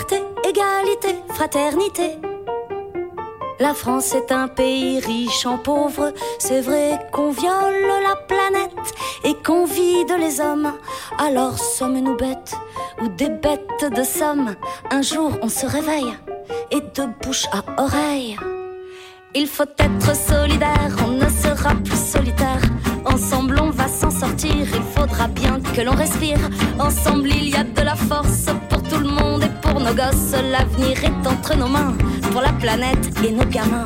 liberté, égalité, fraternité. La France est un pays riche en pauvres. C'est vrai qu'on viole la planète et qu'on vide les hommes. Alors sommes-nous bêtes ou des bêtes de somme? Un jour on se réveille et de bouche à oreille. Il faut être solidaire, on ne sera plus solitaire. Ensemble on va s'en sortir, il faudra bien que l'on respire. Ensemble il y a de la force pour tout le monde et pour nos gosses. L'avenir est entre nos mains, pour la planète et nos gamins.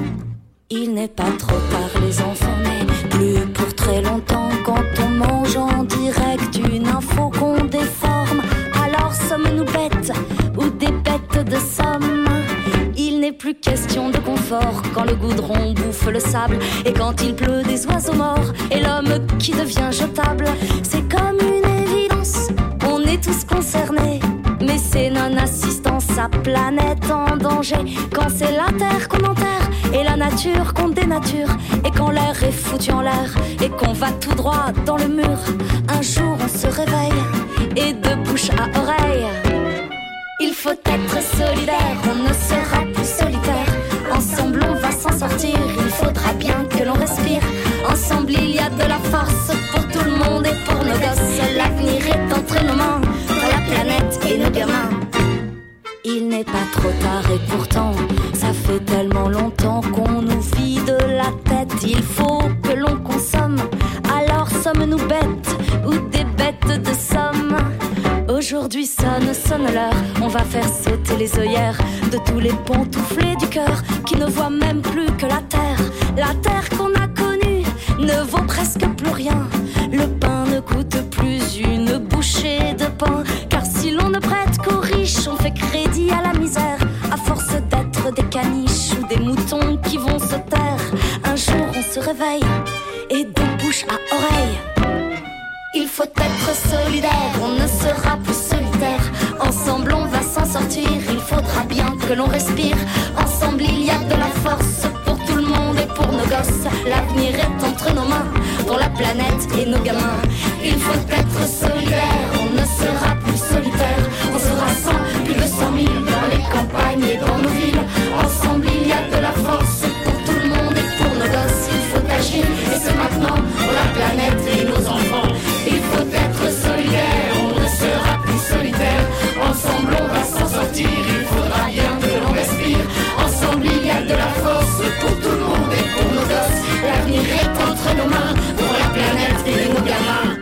Il n'est pas trop tard les enfants, mais plus pour très longtemps. Quand on mange en direct une info qu'on déforme, alors sommes-nous bêtes ou des bêtes de somme? Il n'est plus question de confort quand le goudron bouffe le sable et quand il pleut des oiseaux morts et l'homme qui devient jetable. C'est comme une évidence, on est tous concernés, mais c'est non-assistance à planète en danger. Quand c'est la terre qu'on enterre et la nature qu'on dénature, et quand l'air est foutu en l'air et qu'on va tout droit dans le mur, un jour on se réveille et de bouche à oreille. Il faut être solidaire, on ne sera plus solitaire. Ensemble on va s'en sortir, il faudra bien que l'on respire. Ensemble il y a de la force pour tout le monde et pour nos gosses. L'avenir est entre nos mains, pour la planète et nos gamins. Il n'est pas trop tard et pourtant ça fait tellement longtemps qu'on nous vide la tête. Il faut que l'on consomme, alors sommes-nous bêtes ou des bêtes de somme? Aujourd'hui sonne l'heure, on va faire sauter les œillères de tous les pantouflés du cœur qui ne voient même plus que la terre. La terre qu'on a connue ne vaut presque plus rien. Le pain ne coûte plus une bouchée de pain, car si l'on ne prête qu'aux riches, on fait crédit à la misère, à force d'être des caniches ou des moutons qui vont se taire. Un jour on se réveille et de bouche à oreille. Il faut être solidaire, on ne sera plus solitaire. Ensemble on va s'en sortir, il faudra bien que l'on respire. Ensemble il y a de la force pour tout le monde et pour nos gosses. L'avenir est entre nos mains, pour la planète et nos gamins. Il faut être solidaire, on ne sera plus solitaire. On sera 100, plus de 100 000 dans les campagnes et dans nos villes. Ensemble il y a de la force pour tout le monde et pour nos gosses. Il faut agir et c'est maintenant pour la planète et nos enfants. Il faut être solidaire, on ne sera plus solitaire. Ensemble on va s'en sortir, il faudra bien que l'on respire. Ensemble il y a de la force pour tout le monde et pour nos gosses. L'avenir est entre nos mains, pour la planète et nos gamins.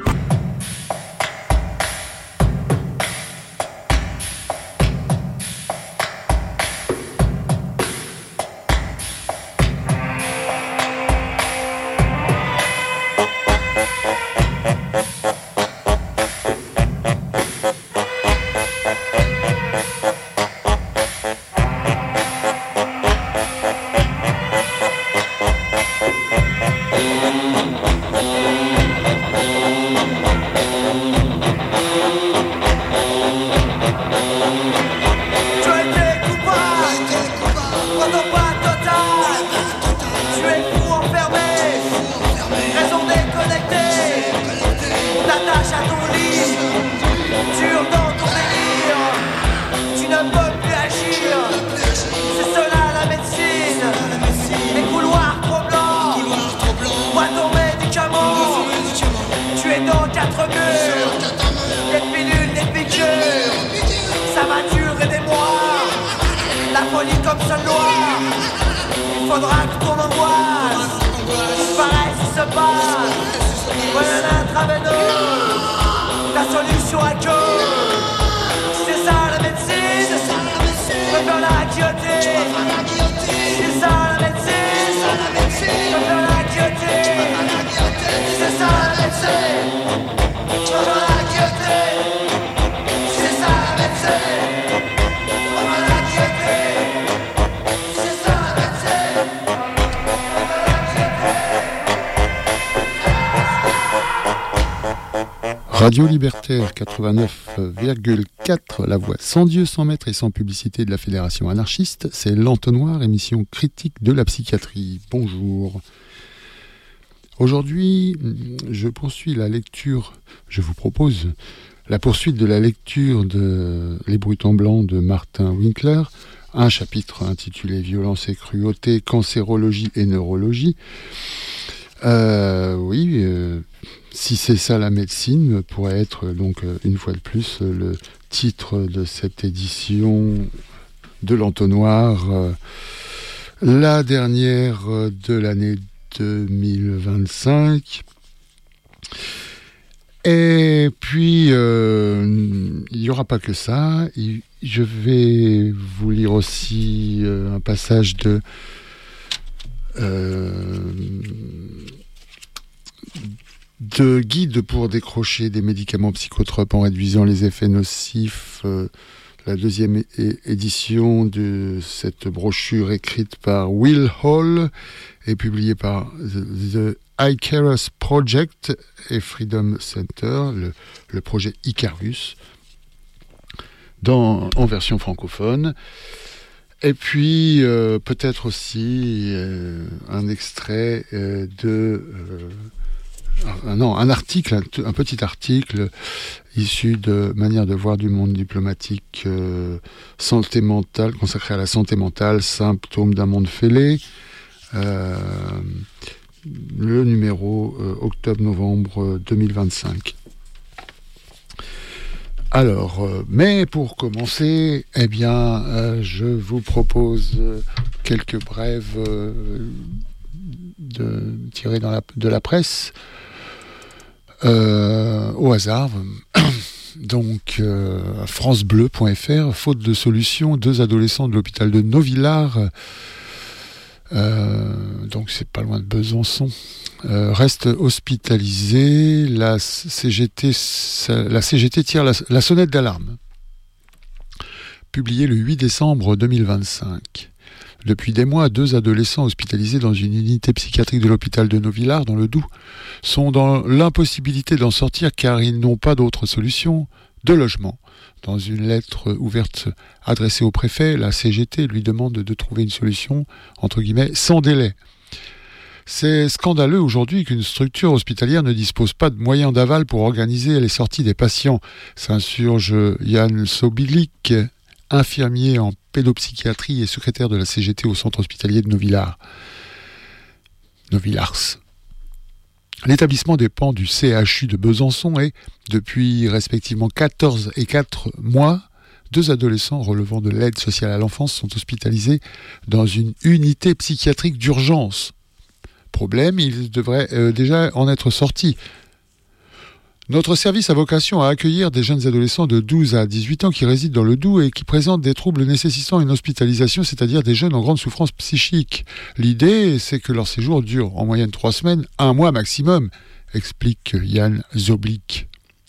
Radio Libertaire 89,4, la voix sans Dieu, sans maître et sans publicité de la Fédération anarchiste, c'est l'Entonnoir, émission critique de la psychiatrie. Bonjour. Aujourd'hui, je poursuis la lecture, je vous propose la poursuite de la lecture de Les Brutons Blancs de Martin Winkler, un chapitre intitulé Violence et cruauté, cancérologie et neurologie. Si c'est ça la médecine, pourrait être donc une fois de plus le titre de cette édition de l'Entonnoir, la dernière de l'année 2025. Et puis, il n'y aura pas que ça. Je vais vous lire aussi un passage de guide pour décrocher des médicaments psychotropes en réduisant les effets nocifs, la deuxième édition de cette brochure écrite par Will Hall et publiée par The Icarus Project et Freedom Center, le projet Icarus, en version francophone. Et puis, peut-être aussi un extrait un petit article issu de Manière de voir du monde diplomatique, santé mentale, consacré à la santé mentale, symptômes d'un monde fêlé. Le numéro octobre-novembre 2025. Alors, mais pour commencer, je vous propose quelques brèves tirées de la presse au hasard. Donc, francebleu.fr, faute de solution, 2 adolescents de l'hôpital de Novillars, donc c'est pas loin de Besançon, restent hospitalisés. La CGT tire la sonnette d'alarme. Publié le 8 décembre 2025. Depuis des mois, 2 adolescents hospitalisés dans une unité psychiatrique de l'hôpital de Novillars, dans le Doubs, sont dans l'impossibilité d'en sortir car ils n'ont pas d'autre solution de logement. Dans une lettre ouverte adressée au préfet, la CGT lui demande de trouver une solution, entre guillemets, sans délai. C'est scandaleux aujourd'hui qu'une structure hospitalière ne dispose pas de moyens d'aval pour organiser les sorties des patients, s'insurge Yann Sobilik, infirmier en pédopsychiatrie et secrétaire de la CGT au centre hospitalier de Novillars. L'établissement dépend du CHU de Besançon et, depuis respectivement 14 et 4 mois, 2 adolescents relevant de l'aide sociale à l'enfance sont hospitalisés dans une unité psychiatrique d'urgence. Problème, ils devraient déjà en être sortis. Notre service a vocation à accueillir des jeunes adolescents de 12 à 18 ans qui résident dans le Doubs et qui présentent des troubles nécessitant une hospitalisation, c'est-à-dire des jeunes en grande souffrance psychique. L'idée, c'est que leur séjour dure en moyenne 3 semaines, 1 mois maximum, explique Yann Zoblik.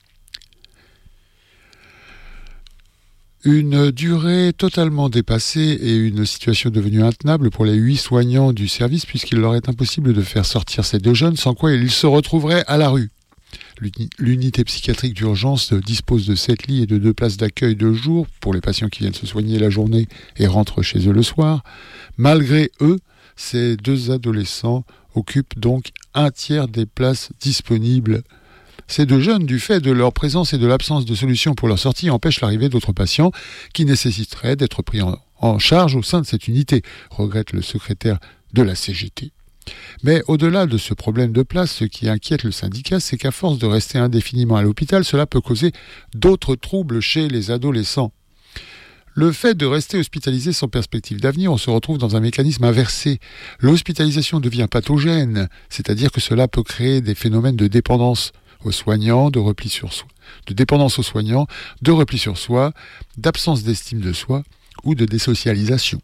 Une durée totalement dépassée et une situation devenue intenable pour les 8 soignants du service puisqu'il leur est impossible de faire sortir ces 2 jeunes, sans quoi ils se retrouveraient à la rue. L'unité psychiatrique d'urgence dispose de 7 lits et de 2 places d'accueil de jour pour les patients qui viennent se soigner la journée et rentrent chez eux le soir. Malgré eux, ces 2 adolescents occupent donc 1/3 des places disponibles. Ces 2 jeunes, du fait de leur présence et de l'absence de solution pour leur sortie, empêchent l'arrivée d'autres patients qui nécessiteraient d'être pris en charge au sein de cette unité, regrette le secrétaire de la CGT. Mais au-delà de ce problème de place, ce qui inquiète le syndicat, c'est qu'à force de rester indéfiniment à l'hôpital, cela peut causer d'autres troubles chez les adolescents. Le fait de rester hospitalisé sans perspective d'avenir, on se retrouve dans un mécanisme inversé. L'hospitalisation devient pathogène, c'est-à-dire que cela peut créer des phénomènes de dépendance aux soignants, de repli sur soi, de dépendance aux soignants, de repli sur soi, d'absence d'estime de soi ou de désocialisation.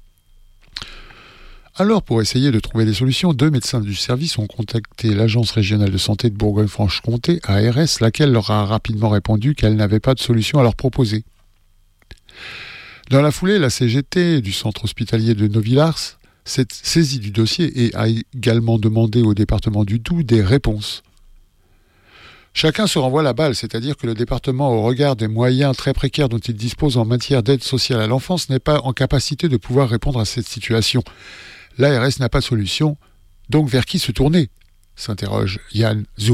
Alors, pour essayer de trouver des solutions, 2 médecins du service ont contacté l'Agence régionale de santé de Bourgogne-Franche-Comté, ARS, laquelle leur a rapidement répondu qu'elle n'avait pas de solution à leur proposer. Dans la foulée, la CGT du centre hospitalier de Novillars s'est saisie du dossier et a également demandé au département du Doubs des réponses. Chacun se renvoie la balle, c'est-à-dire que le département, au regard des moyens très précaires dont il dispose en matière d'aide sociale à l'enfance, n'est pas en capacité de pouvoir répondre à cette situation. L'ARS n'a pas de solution, donc vers qui se tourner ?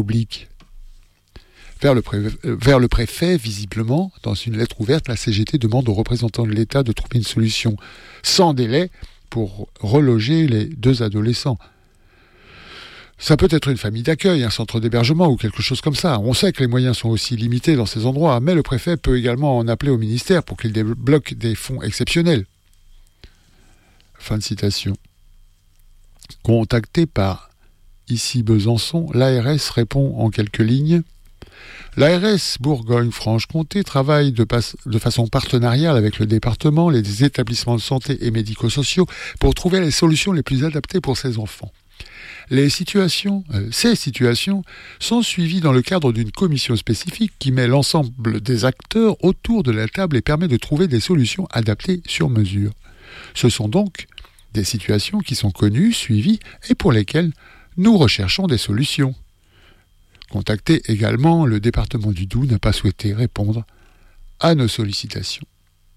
S'interroge Yann Zoblik. vers le préfet, visiblement, dans une lettre ouverte, la CGT demande aux représentants de l'État de trouver une solution sans délai pour reloger les 2 adolescents. Ça peut être une famille d'accueil, un centre d'hébergement ou quelque chose comme ça. On sait que les moyens sont aussi limités dans ces endroits, mais le préfet peut également en appeler au ministère pour qu'il débloque des fonds exceptionnels. Fin de citation. Contacté par ici Besançon, l'ARS répond en quelques lignes. L'ARS Bourgogne-Franche-Comté travaille de façon partenariale avec le département, les établissements de santé et médico-sociaux pour trouver les solutions les plus adaptées pour ces enfants. Ces situations sont suivies dans le cadre d'une commission spécifique qui met l'ensemble des acteurs autour de la table et permet de trouver des solutions adaptées sur mesure. Ce sont donc des situations qui sont connues, suivies et pour lesquelles nous recherchons des solutions. Contacté également, le département du Doubs n'a pas souhaité répondre à nos sollicitations.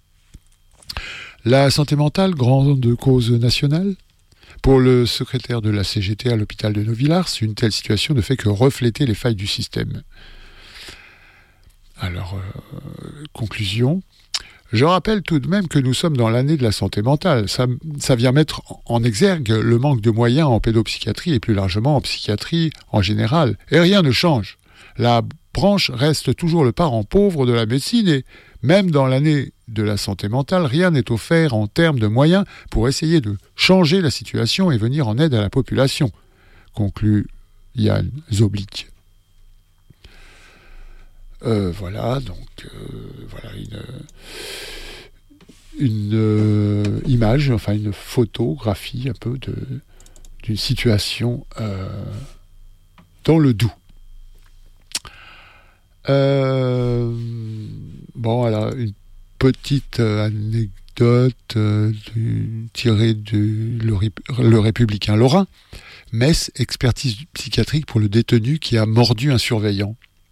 La santé mentale, grande cause nationale. Pour le secrétaire de la CGT à l'hôpital de Novillars, une telle situation ne fait que refléter les failles du système. Alors, conclusion. Je rappelle tout de même que nous sommes dans l'année de la santé mentale. Ça vient mettre en exergue le manque de moyens en pédopsychiatrie et plus largement en psychiatrie en général. Et rien ne change. La branche reste toujours le parent pauvre de la médecine et même dans l'année de la santé mentale, rien n'est offert en termes de moyens pour essayer de changer la situation et venir en aide à la population, conclut Yann Zoblik. Voilà une image, enfin une photographie un peu d'une situation dans le Doubs. Voilà, une petite anecdote tirée de Le Républicain Lorrain. Metz, expertise psychiatrique pour le détenu qui a mordu un surveillant.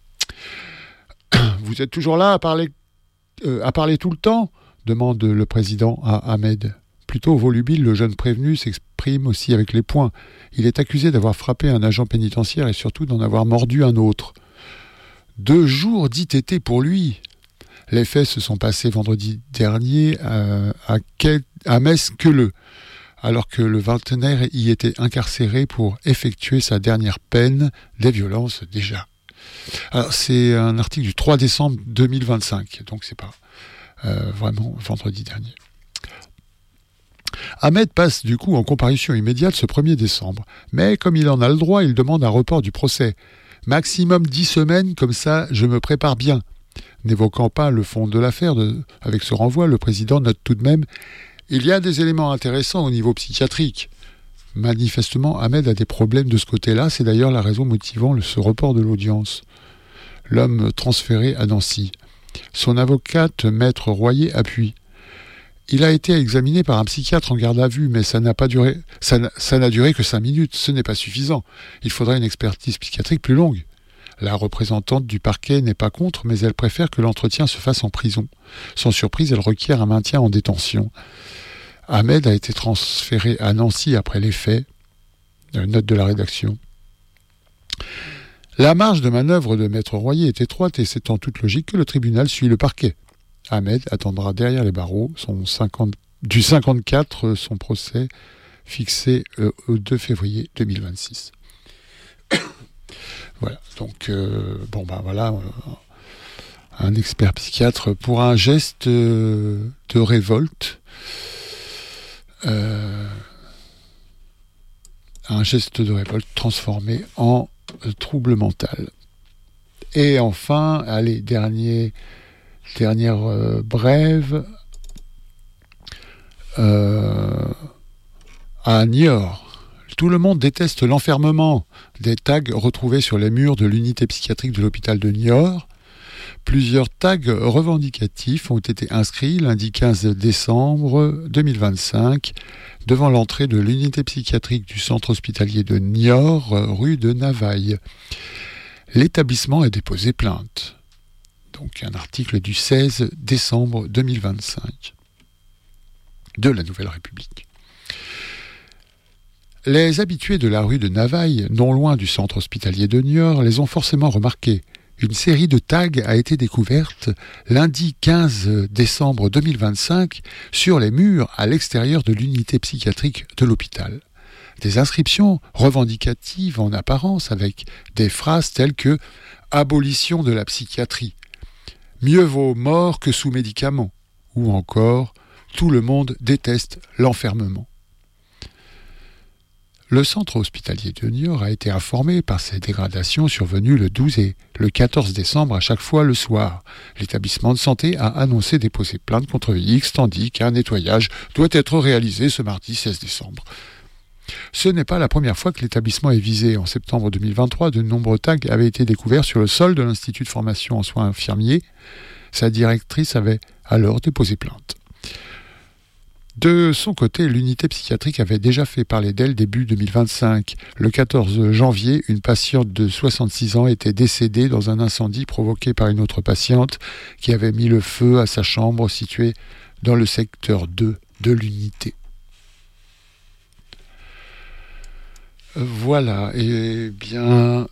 Vous êtes toujours là à parler tout le temps ? Demande le président à Ahmed. Plutôt volubile, le jeune prévenu s'exprime aussi avec les poings. Il est accusé d'avoir frappé un agent pénitentiaire et surtout d'en avoir mordu un autre. 2 jours d'ITT pour lui. Les faits se sont passés vendredi dernier à Metz-Queuleux, alors que le vingtenaire y était incarcéré pour effectuer sa dernière peine des violences déjà. Alors, c'est un article du 3 décembre 2025, donc c'est pas vraiment vendredi dernier. Ahmed passe du coup en comparution immédiate ce 1er décembre, mais comme il en a le droit, il demande un report du procès. Maximum 10 semaines, comme ça je me prépare bien. N'évoquant pas le fond de l'affaire avec ce renvoi, le président note tout de même « Il y a des éléments intéressants au niveau psychiatrique ». Manifestement, Ahmed a des problèmes de ce côté-là, c'est d'ailleurs la raison motivant ce report de l'audience. L'homme transféré à Nancy. Son avocate, maître Royer, appuie. Il a été examiné par un psychiatre en garde à vue, mais ça n'a duré que 5 minutes, ce n'est pas suffisant. Il faudrait une expertise psychiatrique plus longue. La représentante du parquet n'est pas contre, mais elle préfère que l'entretien se fasse en prison. Sans surprise, elle requiert un maintien en détention. Ahmed a été transféré à Nancy après les faits. Note de la rédaction. La marge de manœuvre de Maître Royer est étroite et c'est en toute logique que le tribunal suit le parquet. Ahmed attendra derrière les barreaux du 54 son procès fixé au 2 février 2026. Voilà, donc voilà, un expert psychiatre pour un geste de révolte. Un geste de révolte transformé en trouble mental. Et enfin, allez, dernière brève, à Niort. Tout le monde déteste l'enfermement. Des tags retrouvés sur les murs de l'unité psychiatrique de l'hôpital de Niort. Plusieurs tags revendicatifs ont été inscrits lundi 15 décembre 2025 devant l'entrée de l'unité psychiatrique du centre hospitalier de Niort, rue de Navaille. L'établissement a déposé plainte. Donc un article du 16 décembre 2025 de la Nouvelle République. Les habitués de la rue de Navaille, non loin du centre hospitalier de Niort, les ont forcément remarqués. une série de tags a été découverte lundi 15 décembre 2025 sur les murs à l'extérieur de l'unité psychiatrique de l'hôpital. Des inscriptions revendicatives en apparence avec des phrases telles que « abolition de la psychiatrie »,« mieux vaut mort que sous médicaments » ou encore « tout le monde déteste l'enfermement ». Le centre hospitalier de Niort a été informé par ces dégradations survenues le 12 et le 14 décembre à chaque fois le soir. L'établissement de santé a annoncé déposer plainte contre X, tandis qu'un nettoyage doit être réalisé ce mardi 16 décembre. Ce n'est pas la première fois que l'établissement est visé. En septembre 2023, de nombreux tags avaient été découverts sur le sol de l'Institut de formation en soins infirmiers. Sa directrice avait alors déposé plainte. De son côté, l'unité psychiatrique avait déjà fait parler d'elle début 2025. Le 14 janvier, une patiente de 66 ans était décédée dans un incendie provoqué par une autre patiente qui avait mis le feu à sa chambre située dans le secteur 2 de l'unité. Voilà, et bien,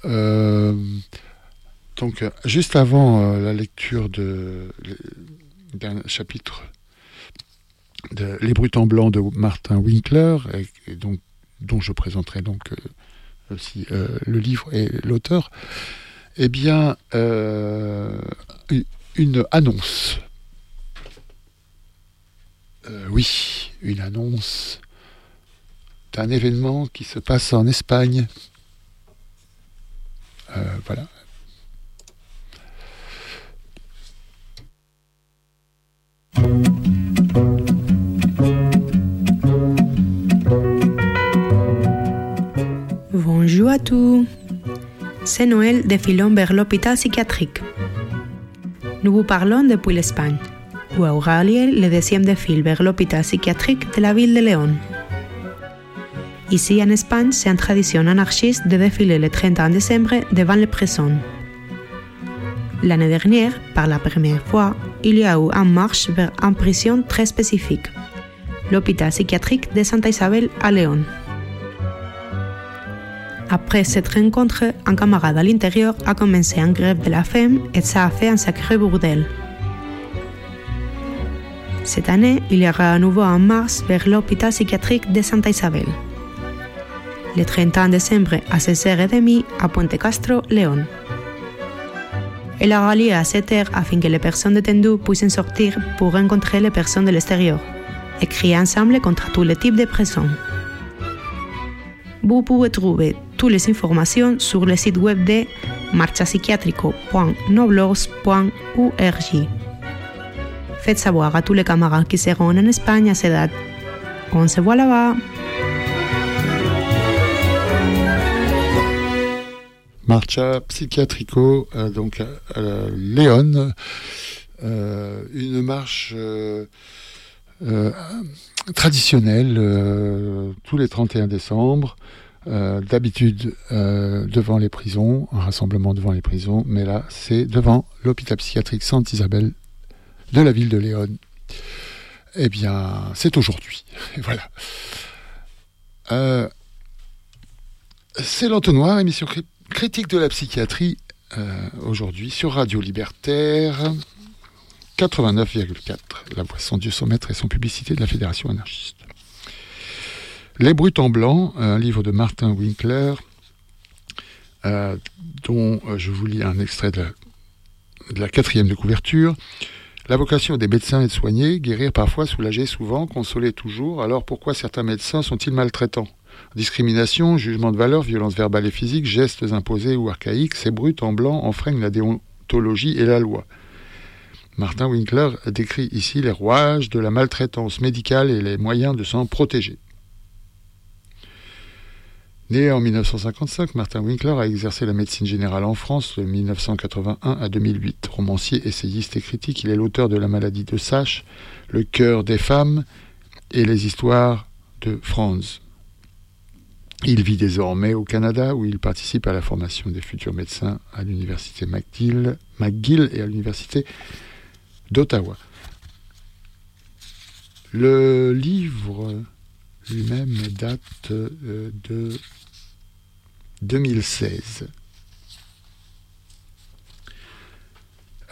donc juste avant la lecture d'un chapitre de Les Brutes en blanc de Martin Winkler, et donc, dont je présenterai donc aussi le livre et l'auteur, eh bien, une annonce. Oui, une annonce d'un événement qui se passe en Espagne. Voilà. Bonjour à tous. C'est Noël, défilons vers l'hôpital psychiatrique. Nous vous parlons depuis l'Espagne, où aura lieu le 10e défilé vers l'hôpital psychiatrique de la ville de Léon. Ici en Espagne, c'est une tradition anarchiste de défiler le 31 décembre devant les prisons. L'année dernière, par la première fois, il y a eu une marche vers une prison très spécifique, l'hôpital psychiatrique de Santa Isabel à Léon. Après cette rencontre, un camarade à l'intérieur a commencé une grève de la faim et ça a fait un sacré bordel. Cette année, il y aura à nouveau un marche vers l'hôpital psychiatrique de Santa Isabel. Le 31 décembre à 16h30 à Puente Castro, Léon. Elle aura lieu à 7h afin que les personnes détenues puissent sortir pour rencontrer les personnes de l'extérieur et crier ensemble contre tous les types de prisons. Vous pouvez trouver toutes les informations sur le site web de marchapsychiatrico.noblogs.org. Faites savoir à tous les camarades qui seront en Espagne à cette date. On se voit là-bas. Marcha Psychiatrico, donc à Léon, une marche traditionnelle tous les 31 décembre, d'habitude devant les prisons, un rassemblement devant les prisons, mais là c'est devant l'hôpital psychiatrique Santa Isabel de la ville de Léon. Eh bien, c'est aujourd'hui. Et voilà. C'est l'entonnoir, émission critique de la psychiatrie, aujourd'hui sur Radio Libertaire 89,4, la voix sans Dieu, son maître et son publicité de la Fédération anarchiste. Les Brutes en blanc, un livre de Martin Winkler, dont je vous lis un extrait de la 4e de couverture. La vocation des médecins est de soigner, guérir parfois, soulager souvent, consoler toujours. Alors pourquoi certains médecins sont-ils maltraitants ? Discrimination, jugement de valeur, violence verbale et physique, gestes imposés ou archaïques, ces brutes en blanc enfreignent la déontologie et la loi. Martin Winkler décrit ici les rouages de la maltraitance médicale et les moyens de s'en protéger. Né en 1955, Martin Winkler a exercé la médecine générale en France de 1981 à 2008. Romancier, essayiste et critique, il est l'auteur de La maladie de Sache, Le cœur des femmes et les histoires de Franz. Il vit désormais au Canada où il participe à la formation des futurs médecins à l'université McGill et à l'université d'Ottawa. Le livre lui-même date de 2016.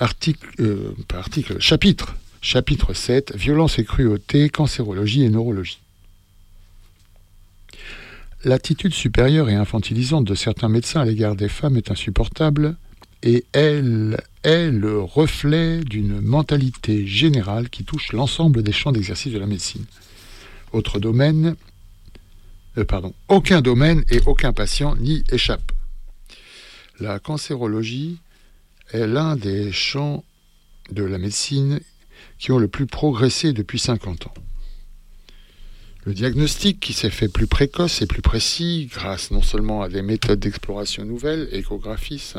Chapitre 7, violence et cruauté, cancérologie et neurologie. L'attitude supérieure et infantilisante de certains médecins à l'égard des femmes est insupportable et elle est le reflet d'une mentalité générale qui touche l'ensemble des champs d'exercice de la médecine. Aucun domaine et aucun patient n'y échappe. La cancérologie est l'un des champs de la médecine qui ont le plus progressé depuis 50 ans. Le diagnostic qui s'est fait plus précoce et plus précis grâce non seulement à des méthodes d'exploration nouvelles, échographie,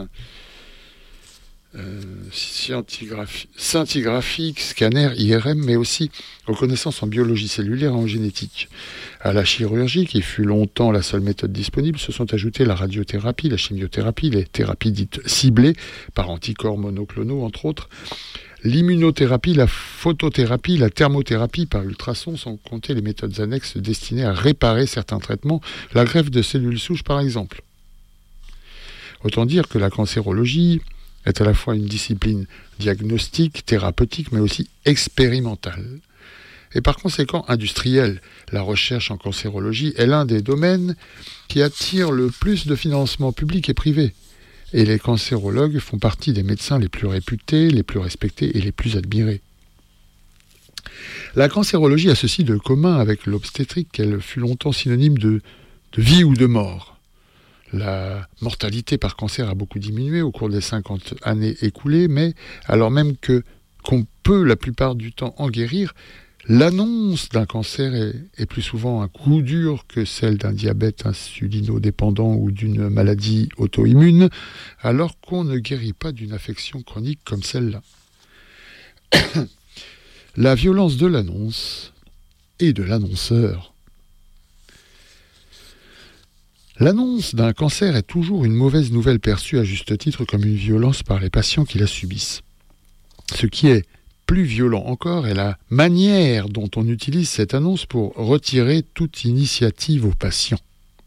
scintigraphie, scanner, IRM, mais aussi aux connaissances en biologie cellulaire et en génétique. À la chirurgie, qui fut longtemps la seule méthode disponible, se sont ajoutées la radiothérapie, la chimiothérapie, les thérapies dites ciblées par anticorps monoclonaux, entre autres, l'immunothérapie, la photothérapie, la thermothérapie par ultrasons, sans compter les méthodes annexes destinées à réparer certains traitements, la greffe de cellules souches par exemple. Autant dire que la cancérologie est à la fois une discipline diagnostique, thérapeutique, mais aussi expérimentale. Et par conséquent industrielle. La recherche en cancérologie est l'un des domaines qui attire le plus de financement public et privé. Et les cancérologues font partie des médecins les plus réputés, les plus respectés et les plus admirés. La cancérologie a ceci de commun avec l'obstétrique qu'elle fut longtemps synonyme de vie ou de mort. La mortalité par cancer a beaucoup diminué au cours des 50 années écoulées, mais alors même qu'on peut la plupart du temps en guérir, l'annonce d'un cancer est plus souvent un coup dur que celle d'un diabète insulinodépendant ou d'une maladie auto-immune, alors qu'on ne guérit pas d'une affection chronique comme celle-là. La violence de l'annonce et de l'annonceur. L'annonce d'un cancer est toujours une mauvaise nouvelle perçue à juste titre comme une violence par les patients qui la subissent. Ce qui est plus violent encore est la manière dont on utilise cette annonce pour retirer toute initiative aux patients.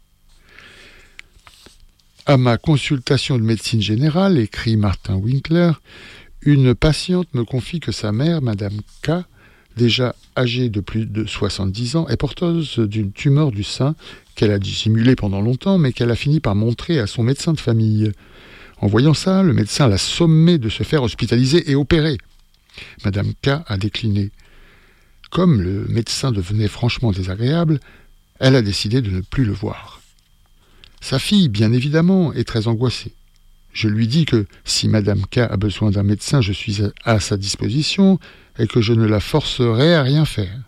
À ma consultation de médecine générale, écrit Martin Winkler, une patiente me confie que sa mère, Madame K, déjà âgée de plus de 70 ans, est porteuse d'une tumeur du sein qu'elle a dissimulée pendant longtemps, mais qu'elle a fini par montrer à son médecin de famille. En voyant ça, le médecin l'a sommée de se faire hospitaliser et opérer. Madame K a décliné. Comme le médecin devenait franchement désagréable, elle a décidé de ne plus le voir. Sa fille, bien évidemment, est très angoissée. Je lui dis que si Madame K a besoin d'un médecin, je suis à sa disposition et que je ne la forcerai à rien faire.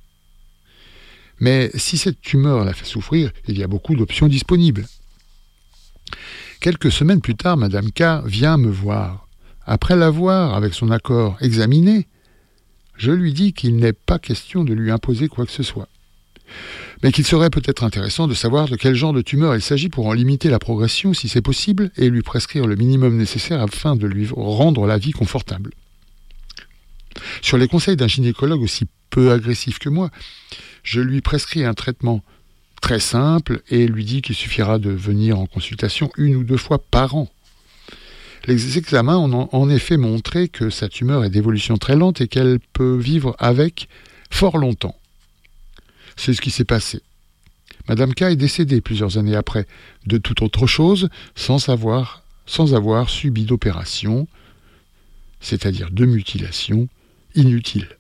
Mais si cette tumeur la fait souffrir, il y a beaucoup d'options disponibles. Quelques semaines plus tard, Madame K vient me voir. Après l'avoir, avec son accord, examiné, je lui dis qu'il n'est pas question de lui imposer quoi que ce soit. Mais qu'il serait peut-être intéressant de savoir de quel genre de tumeur il s'agit pour en limiter la progression si c'est possible et lui prescrire le minimum nécessaire afin de lui rendre la vie confortable. Sur les conseils d'un gynécologue aussi peu agressif que moi, je lui prescris un traitement très simple et lui dis qu'il suffira de venir en consultation 1 ou 2 fois par an. Les examens ont en effet montré que sa tumeur est d'évolution très lente et qu'elle peut vivre avec fort longtemps. C'est ce qui s'est passé. Madame K est décédée plusieurs années après, de toute autre chose, sans avoir subi d'opération, c'est-à-dire de mutilation, inutile.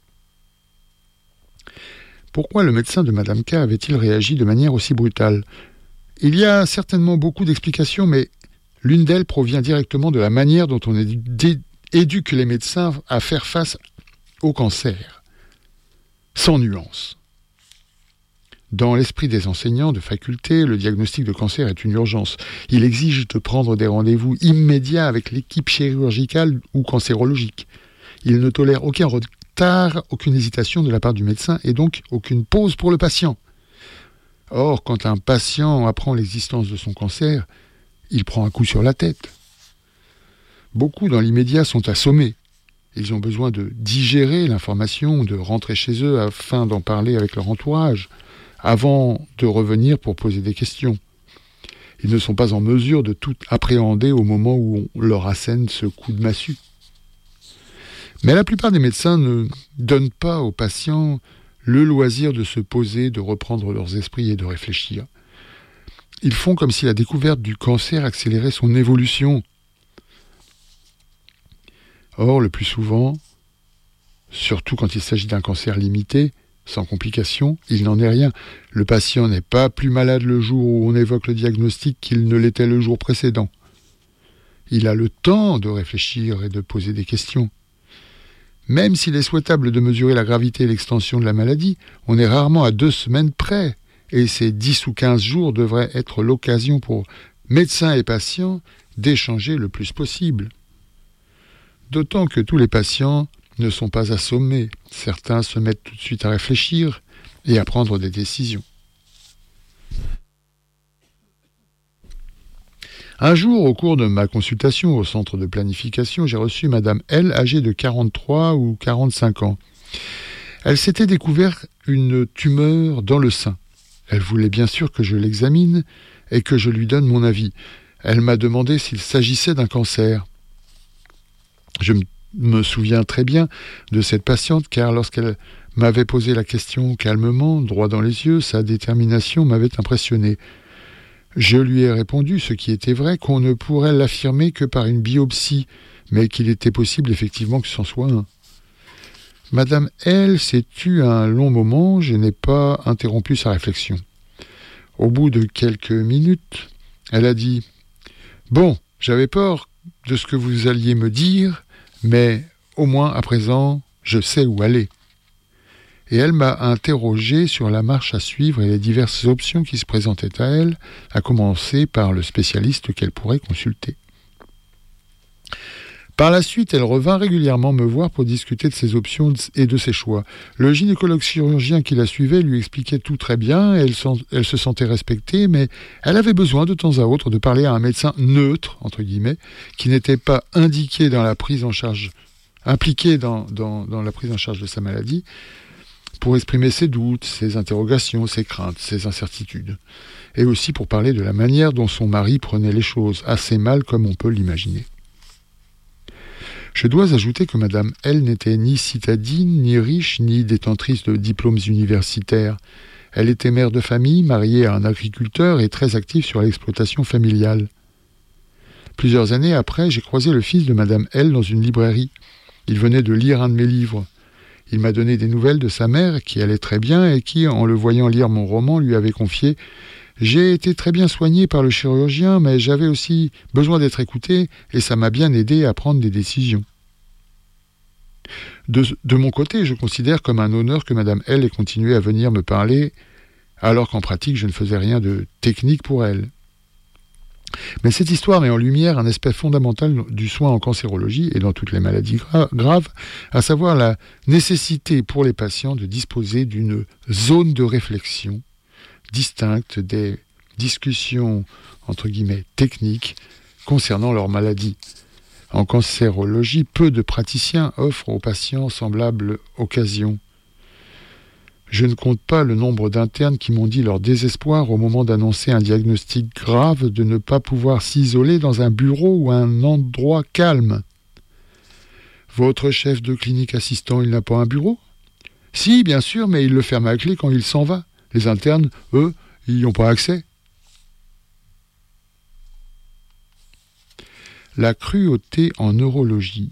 Pourquoi le médecin de Madame K avait-il réagi de manière aussi brutale ? Il y a certainement beaucoup d'explications, mais l'une d'elles provient directement de la manière dont on éduque les médecins à faire face au cancer, sans nuance. Dans l'esprit des enseignants de faculté, le diagnostic de cancer est une urgence. Il exige de prendre des rendez-vous immédiats avec l'équipe chirurgicale ou cancérologique. Il ne tolère aucun retard, aucune hésitation de la part du médecin et donc aucune pause pour le patient. Or, quand un patient apprend l'existence de son cancer, il prend un coup sur la tête. Beaucoup dans l'immédiat sont assommés. Ils ont besoin de digérer l'information, de rentrer chez eux afin d'en parler avec leur entourage, avant de revenir pour poser des questions. Ils ne sont pas en mesure de tout appréhender au moment où on leur assène ce coup de massue. Mais la plupart des médecins ne donnent pas aux patients le loisir de se poser, de reprendre leurs esprits et de réfléchir. Ils font comme si la découverte du cancer accélérait son évolution. Or, le plus souvent, surtout quand il s'agit d'un cancer limité, sans complications, il n'en est rien. Le patient n'est pas plus malade le jour où on évoque le diagnostic qu'il ne l'était le jour précédent. Il a le temps de réfléchir et de poser des questions. Même s'il est souhaitable de mesurer la gravité et l'extension de la maladie, on est rarement à 2 semaines près, et ces 10 ou 15 jours devraient être l'occasion pour médecins et patients d'échanger le plus possible. D'autant que tous les patients ne sont pas assommés. Certains se mettent tout de suite à réfléchir et à prendre des décisions. Un jour, au cours de ma consultation au centre de planification, j'ai reçu Madame L, âgée de 43 ou 45 ans. Elle s'était découvert une tumeur dans le sein. Elle voulait bien sûr que je l'examine et que je lui donne mon avis. Elle m'a demandé s'il s'agissait d'un cancer. Je me souviens très bien de cette patiente car lorsqu'elle m'avait posé la question calmement, droit dans les yeux, sa détermination m'avait impressionné. Je lui ai répondu, ce qui était vrai, qu'on ne pourrait l'affirmer que par une biopsie, mais qu'il était possible effectivement que c'en soit un. Madame L s'est tue un long moment, je n'ai pas interrompu sa réflexion. Au bout de quelques minutes, elle a dit « Bon, j'avais peur de ce que vous alliez me dire, mais au moins à présent, je sais où aller. » Et elle m'a interrogé sur la marche à suivre et les diverses options qui se présentaient à elle, à commencer par le spécialiste qu'elle pourrait consulter. Par la suite, elle revint régulièrement me voir pour discuter de ses options et de ses choix. Le gynécologue chirurgien qui la suivait lui expliquait tout très bien, elle se sentait respectée, mais elle avait besoin de temps à autre de parler à un médecin neutre, entre guillemets, qui n'était pas impliqué dans la prise en charge de sa maladie, pour exprimer ses doutes, ses interrogations, ses craintes, ses incertitudes. Et aussi pour parler de la manière dont son mari prenait les choses, assez mal comme on peut l'imaginer. Je dois ajouter que Madame L n'était ni citadine, ni riche, ni détentrice de diplômes universitaires. Elle était mère de famille, mariée à un agriculteur et très active sur l'exploitation familiale. Plusieurs années après, j'ai croisé le fils de Madame L dans une librairie. Il venait de lire un de mes livres. Il m'a donné des nouvelles de sa mère, qui allait très bien et qui, en le voyant lire mon roman, lui avait confié « J'ai été très bien soigné par le chirurgien, mais j'avais aussi besoin d'être écouté et ça m'a bien aidé à prendre des décisions. » De mon côté, je considère comme un honneur que Madame L ait continué à venir me parler, alors qu'en pratique, je ne faisais rien de technique pour elle. Mais cette histoire met en lumière un aspect fondamental du soin en cancérologie et dans toutes les maladies graves, à savoir la nécessité pour les patients de disposer d'une zone de réflexion distincte des discussions, entre guillemets, techniques concernant leur maladie. En cancérologie, peu de praticiens offrent aux patients semblable occasion. Je ne compte pas le nombre d'internes qui m'ont dit leur désespoir au moment d'annoncer un diagnostic grave de ne pas pouvoir s'isoler dans un bureau ou un endroit calme. Votre chef de clinique assistant, il n'a pas un bureau ? Si, bien sûr, mais il le ferme à clé quand il s'en va. Les internes, eux, ils n'y ont pas accès. La cruauté en neurologie.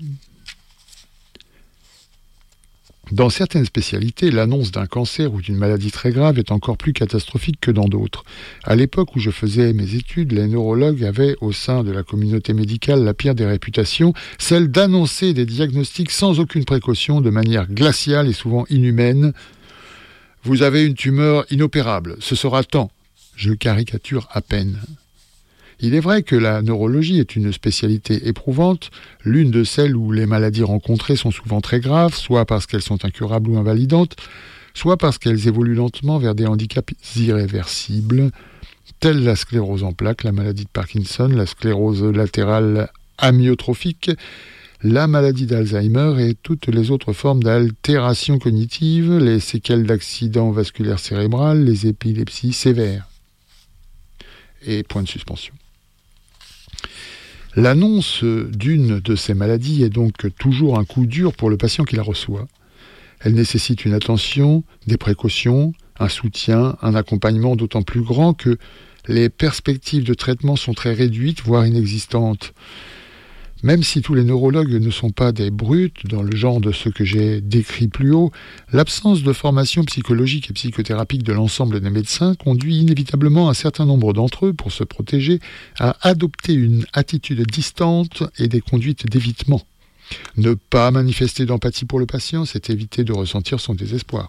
Dans certaines spécialités, l'annonce d'un cancer ou d'une maladie très grave est encore plus catastrophique que dans d'autres. À l'époque où je faisais mes études, les neurologues avaient au sein de la communauté médicale la pire des réputations, celle d'annoncer des diagnostics sans aucune précaution, de manière glaciale et souvent inhumaine. « Vous avez une tumeur inopérable, ce sera tant ». Je caricature à peine. Il est vrai que la neurologie est une spécialité éprouvante, l'une de celles où les maladies rencontrées sont souvent très graves, soit parce qu'elles sont incurables ou invalidantes, soit parce qu'elles évoluent lentement vers des handicaps irréversibles, tels la sclérose en plaques, la maladie de Parkinson, la sclérose latérale amyotrophique, la maladie d'Alzheimer et toutes les autres formes d'altération cognitive, les séquelles d'accidents vasculaires cérébrales, les épilepsies sévères. Et point de suspension. L'annonce d'une de ces maladies est donc toujours un coup dur pour le patient qui la reçoit. Elle nécessite une attention, des précautions, un soutien, un accompagnement d'autant plus grand que les perspectives de traitement sont très réduites, voire inexistantes. Même si tous les neurologues ne sont pas des brutes, dans le genre de ceux que j'ai décrits plus haut, l'absence de formation psychologique et psychothérapique de l'ensemble des médecins conduit inévitablement un certain nombre d'entre eux, pour se protéger, à adopter une attitude distante et des conduites d'évitement. Ne pas manifester d'empathie pour le patient, c'est éviter de ressentir son désespoir.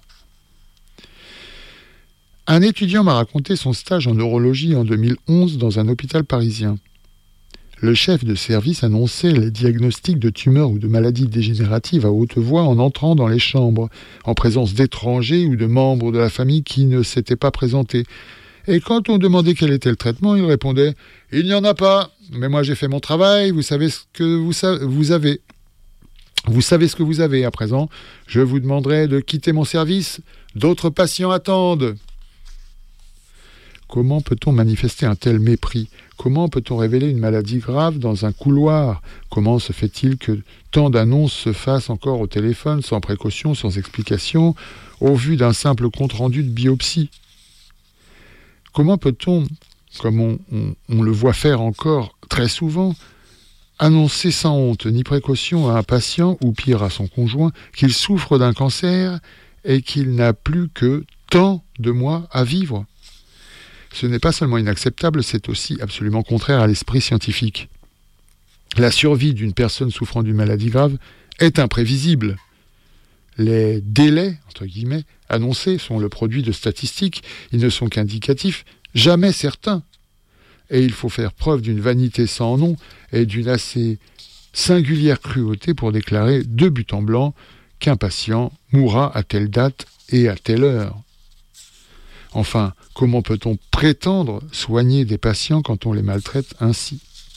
Un étudiant m'a raconté son stage en neurologie en 2011 dans un hôpital parisien. Le chef de service annonçait les diagnostics de tumeurs ou de maladies dégénératives à haute voix en entrant dans les chambres, en présence d'étrangers ou de membres de la famille qui ne s'étaient pas présentés. Et quand on demandait quel était le traitement, il répondait « Il n'y en a pas, mais moi j'ai fait mon travail, vous savez ce que vous avez. Vous savez ce que vous avez. À présent, je vous demanderai de quitter mon service. D'autres patients attendent. » Comment peut-on manifester un tel mépris ? Comment peut-on révéler une maladie grave dans un couloir ? Comment se fait-il que tant d'annonces se fassent encore au téléphone, sans précaution, sans explication, au vu d'un simple compte-rendu de biopsie ? Comment peut-on, comme on le voit faire encore très souvent, annoncer sans honte ni précaution à un patient, ou pire à son conjoint, qu'il souffre d'un cancer et qu'il n'a plus que tant de mois à vivre ? Ce n'est pas seulement inacceptable, c'est aussi absolument contraire à l'esprit scientifique. La survie d'une personne souffrant d'une maladie grave est imprévisible. Les délais, entre guillemets, annoncés sont le produit de statistiques, ils ne sont qu'indicatifs, jamais certains. Et il faut faire preuve d'une vanité sans nom et d'une assez singulière cruauté pour déclarer de but en blanc qu'un patient mourra à telle date et à telle heure. Enfin, comment peut-on prétendre soigner des patients quand on les maltraite ainsi ?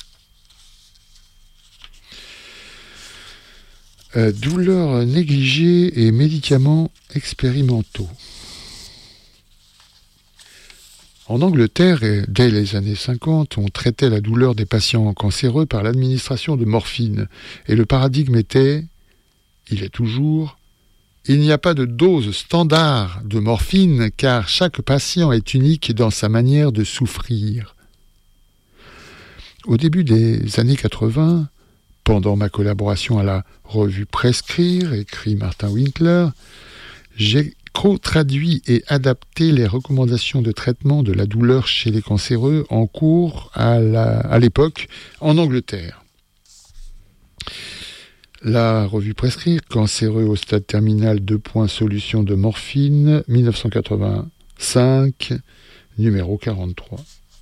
Douleurs négligées et médicaments expérimentaux. En Angleterre, dès les années 50, on traitait la douleur des patients cancéreux par l'administration de morphine. Et le paradigme était, il est toujours, il n'y a pas de dose standard de morphine car chaque patient est unique dans sa manière de souffrir. Au début des années 80, pendant ma collaboration à la revue Prescrire, écrit Martin Winkler, j'ai co-traduit et adapté les recommandations de traitement de la douleur chez les cancéreux en cours à l'époque en Angleterre. La revue Prescrire, cancéreux au stade terminal, solution de morphine, 1985, numéro 43.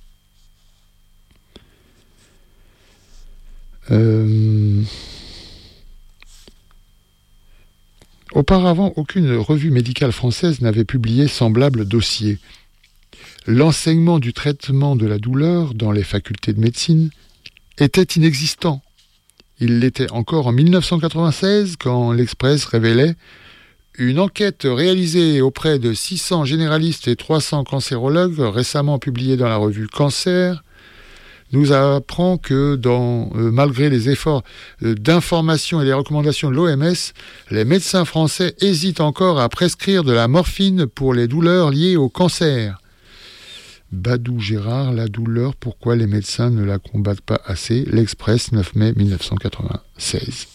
Auparavant, aucune revue médicale française n'avait publié semblable dossier. L'enseignement du traitement de la douleur dans les facultés de médecine était inexistant. Il l'était encore en 1996 quand l'Express révélait une enquête réalisée auprès de 600 généralistes et 300 cancérologues récemment publiée dans la revue Cancer nous apprend que malgré les efforts d'information et les recommandations de l'OMS, les médecins français hésitent encore à prescrire de la morphine pour les douleurs liées au cancer. Badou Gérard, la douleur, pourquoi les médecins ne la combattent pas assez ? L'Express, 9 mai 1996.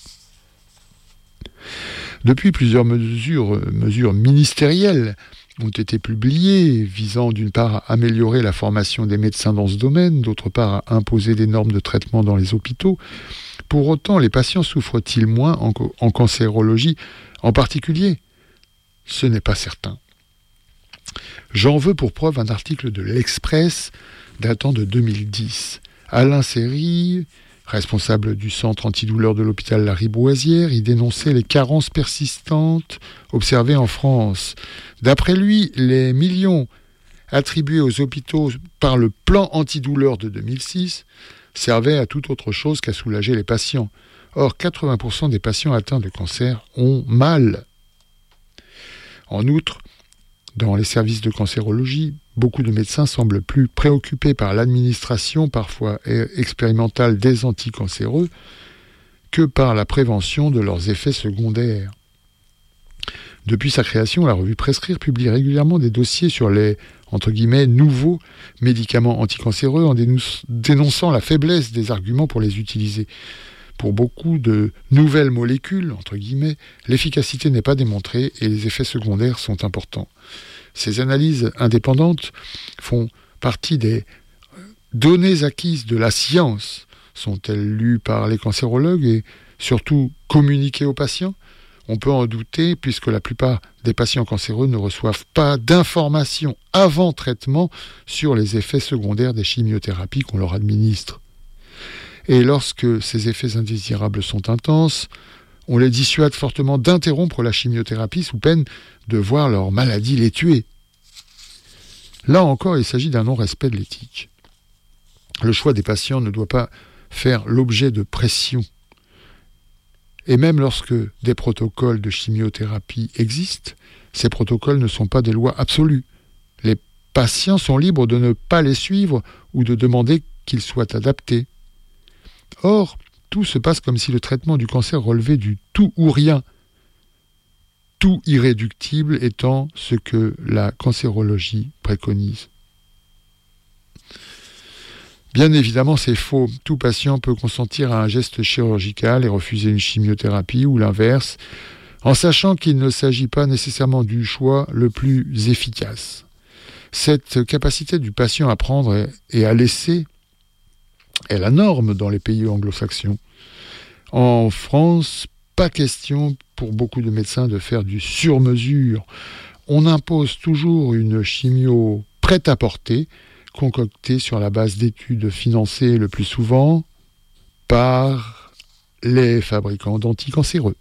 Depuis, plusieurs mesures ministérielles ont été publiées, visant d'une part à améliorer la formation des médecins dans ce domaine, d'autre part à imposer des normes de traitement dans les hôpitaux. Pour autant, les patients souffrent-ils moins en cancérologie en particulier ? Ce n'est pas certain. J'en veux pour preuve un article de l'Express datant de 2010. Alain Séry, responsable du centre antidouleur de l'hôpital Lariboisière, y dénonçait les carences persistantes observées en France. D'après lui, les millions attribués aux hôpitaux par le plan antidouleur de 2006 servaient à toute autre chose qu'à soulager les patients. Or, 80% des patients atteints de cancer ont mal. En outre, dans les services de cancérologie, beaucoup de médecins semblent plus préoccupés par l'administration, parfois expérimentale, des anticancéreux que par la prévention de leurs effets secondaires. Depuis sa création, la revue Prescrire publie régulièrement des dossiers sur les, entre guillemets, nouveaux médicaments anticancéreux en dénonçant la faiblesse des arguments pour les utiliser. Pour beaucoup de nouvelles molécules, entre guillemets, l'efficacité n'est pas démontrée et les effets secondaires sont importants. Ces analyses indépendantes font partie des données acquises de la science. Sont-elles lues par les cancérologues et surtout communiquées aux patients ? On peut en douter puisque la plupart des patients cancéreux ne reçoivent pas d'informations avant traitement sur les effets secondaires des chimiothérapies qu'on leur administre. Et lorsque ces effets indésirables sont intenses, on les dissuade fortement d'interrompre la chimiothérapie sous peine de voir leur maladie les tuer. Là encore, il s'agit d'un non-respect de l'éthique. Le choix des patients ne doit pas faire l'objet de pression. Et même lorsque des protocoles de chimiothérapie existent, ces protocoles ne sont pas des lois absolues. Les patients sont libres de ne pas les suivre ou de demander qu'ils soient adaptés. Or, tout se passe comme si le traitement du cancer relevait du tout ou rien, tout irréductible étant ce que la cancérologie préconise. Bien évidemment, c'est faux. Tout patient peut consentir à un geste chirurgical et refuser une chimiothérapie ou l'inverse, en sachant qu'il ne s'agit pas nécessairement du choix le plus efficace. Cette capacité du patient à prendre et à laisser est la norme dans les pays anglo-saxons. En France, pas question pour beaucoup de médecins de faire du sur-mesure. On impose toujours une chimio prête à porter, concoctée sur la base d'études financées le plus souvent par les fabricants d'anticancéreux.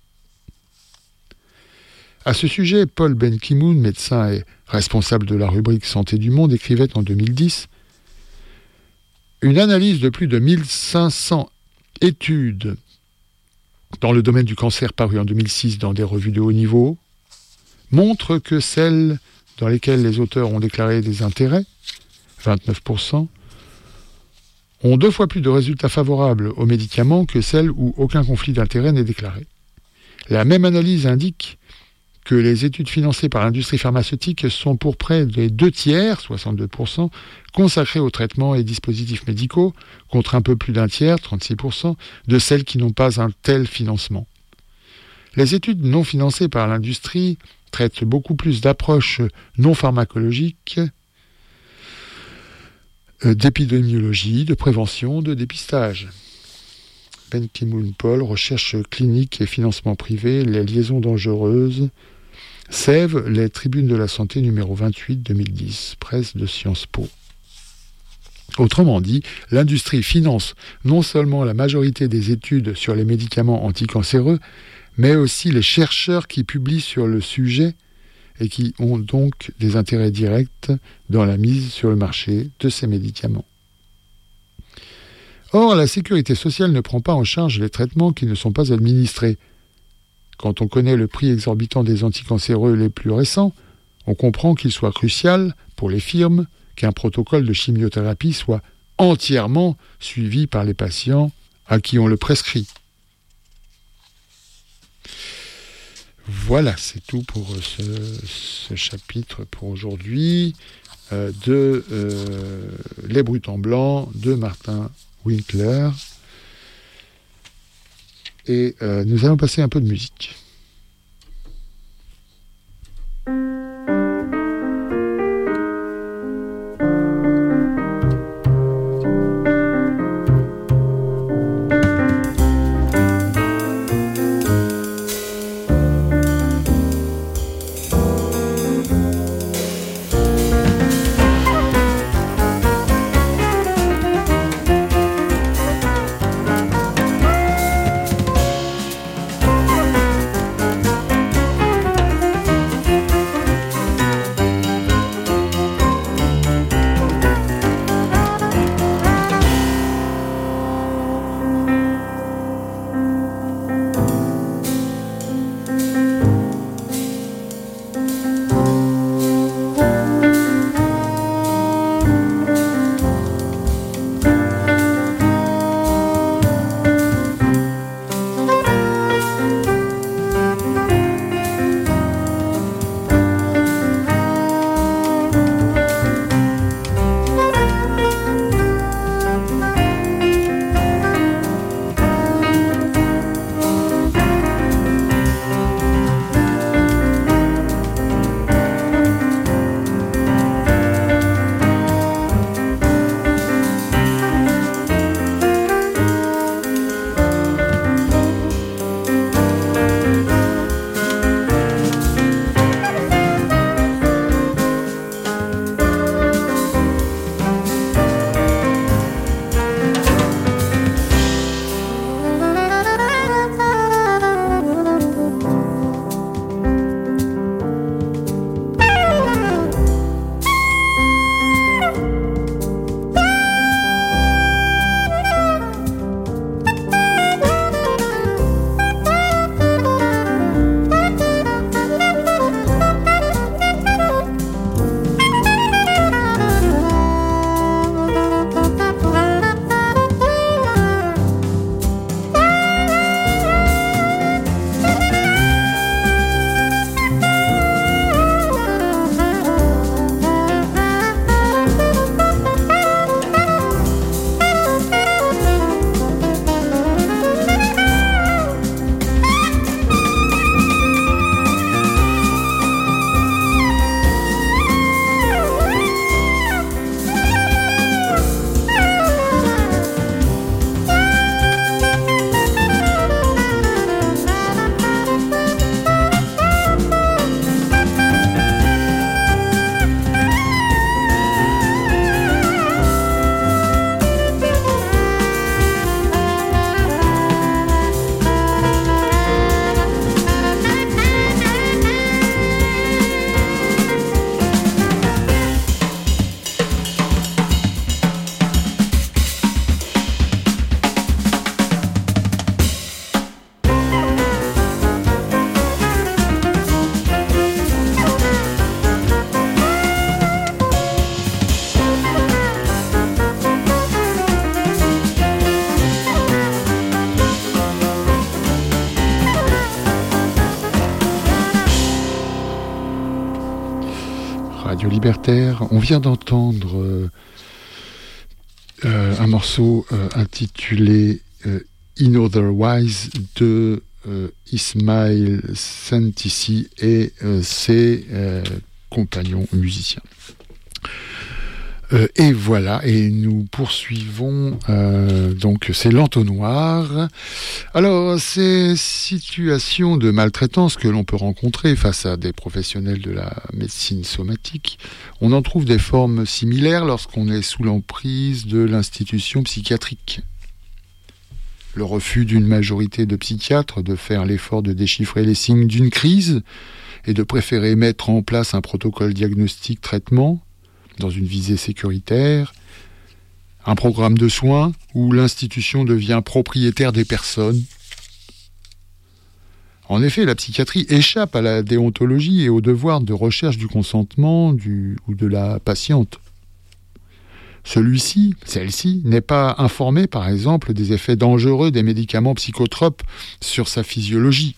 À ce sujet, Paul Ben Ki-moon, médecin et responsable de la rubrique Santé du Monde, écrivait en 2010 « Une analyse de plus de 1500 études dans le domaine du cancer parues en 2006 dans des revues de haut niveau montre que celles dans lesquelles les auteurs ont déclaré des intérêts, 29%, ont 2 fois plus de résultats favorables aux médicaments que celles où aucun conflit d'intérêt n'est déclaré. La même analyse indique que les études financées par l'industrie pharmaceutique sont pour près des 2/3, 62%, consacrées aux traitements et dispositifs médicaux, contre un peu plus d'un tiers, 36%, de celles qui n'ont pas un tel financement. Les études non financées par l'industrie traitent beaucoup plus d'approches non pharmacologiques, d'épidémiologie, de prévention, de dépistage. Ben Ki-moon Paul, recherche clinique et financement privé, les liaisons dangereuses, Sèvres, les tribunes de la santé numéro 28, 2010, presse de Sciences Po. Autrement dit, l'industrie finance non seulement la majorité des études sur les médicaments anticancéreux, mais aussi les chercheurs qui publient sur le sujet et qui ont donc des intérêts directs dans la mise sur le marché de ces médicaments. Or, la sécurité sociale ne prend pas en charge les traitements qui ne sont pas administrés. Quand on connaît le prix exorbitant des anticancéreux les plus récents, on comprend qu'il soit crucial pour les firmes qu'un protocole de chimiothérapie soit entièrement suivi par les patients à qui on le prescrit. Voilà, c'est tout pour ce chapitre pour aujourd'hui de Les Brutes en Blanc de Martin Winkler. Et nous allons passer un peu de musique. Radio Libertaire. On vient d'entendre un morceau intitulé In Otherwise de Ismail Santissi et ses compagnons musiciens. Et voilà, et nous poursuivons, donc c'est l'entonnoir. Alors, ces situations de maltraitance que l'on peut rencontrer face à des professionnels de la médecine somatique, on en trouve des formes similaires lorsqu'on est sous l'emprise de l'institution psychiatrique. Le refus d'une majorité de psychiatres de faire l'effort de déchiffrer les signes d'une crise et de préférer mettre en place un protocole diagnostic-traitement dans une visée sécuritaire, un programme de soins où l'institution devient propriétaire des personnes. En effet, la psychiatrie échappe à la déontologie et au devoir de recherche du consentement ou de la patiente. Celle-ci, n'est pas informée, par exemple, des effets dangereux des médicaments psychotropes sur sa physiologie.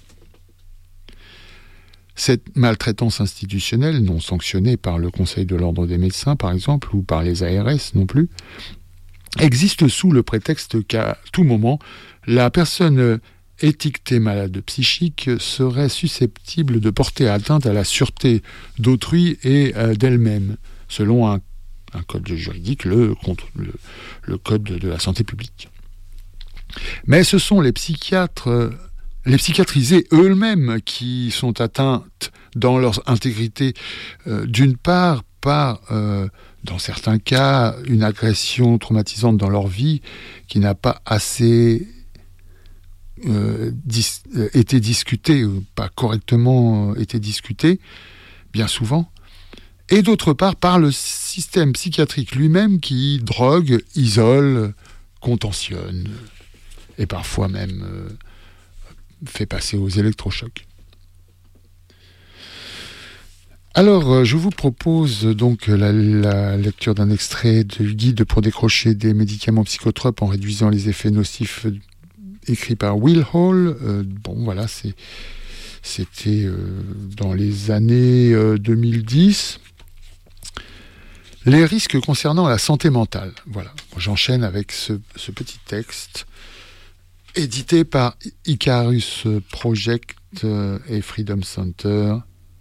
Cette maltraitance institutionnelle, non sanctionnée par le Conseil de l'Ordre des médecins, par exemple, ou par les ARS non plus, existe sous le prétexte qu'à tout moment, la personne étiquetée malade psychique serait susceptible de porter atteinte à la sûreté d'autrui et d'elle-même, selon un code juridique, le code de la santé publique. Mais ce sont les psychiatrisés eux-mêmes qui sont atteintes dans leur intégrité, d'une part par, dans certains cas, une agression traumatisante dans leur vie qui n'a pas assez été discutée, pas correctement été discutée, bien souvent, et d'autre part par le système psychiatrique lui-même qui drogue, isole, contentionne, et parfois même fait passer aux électrochocs. Alors, je vous propose donc la lecture d'un extrait du guide pour décrocher des médicaments psychotropes en réduisant les effets nocifs, écrit par Will Hall. Voilà, c'était dans les années 2010. Les risques concernant la santé mentale. Voilà, j'enchaîne avec ce petit texte édité par Icarus Project et Freedom Center.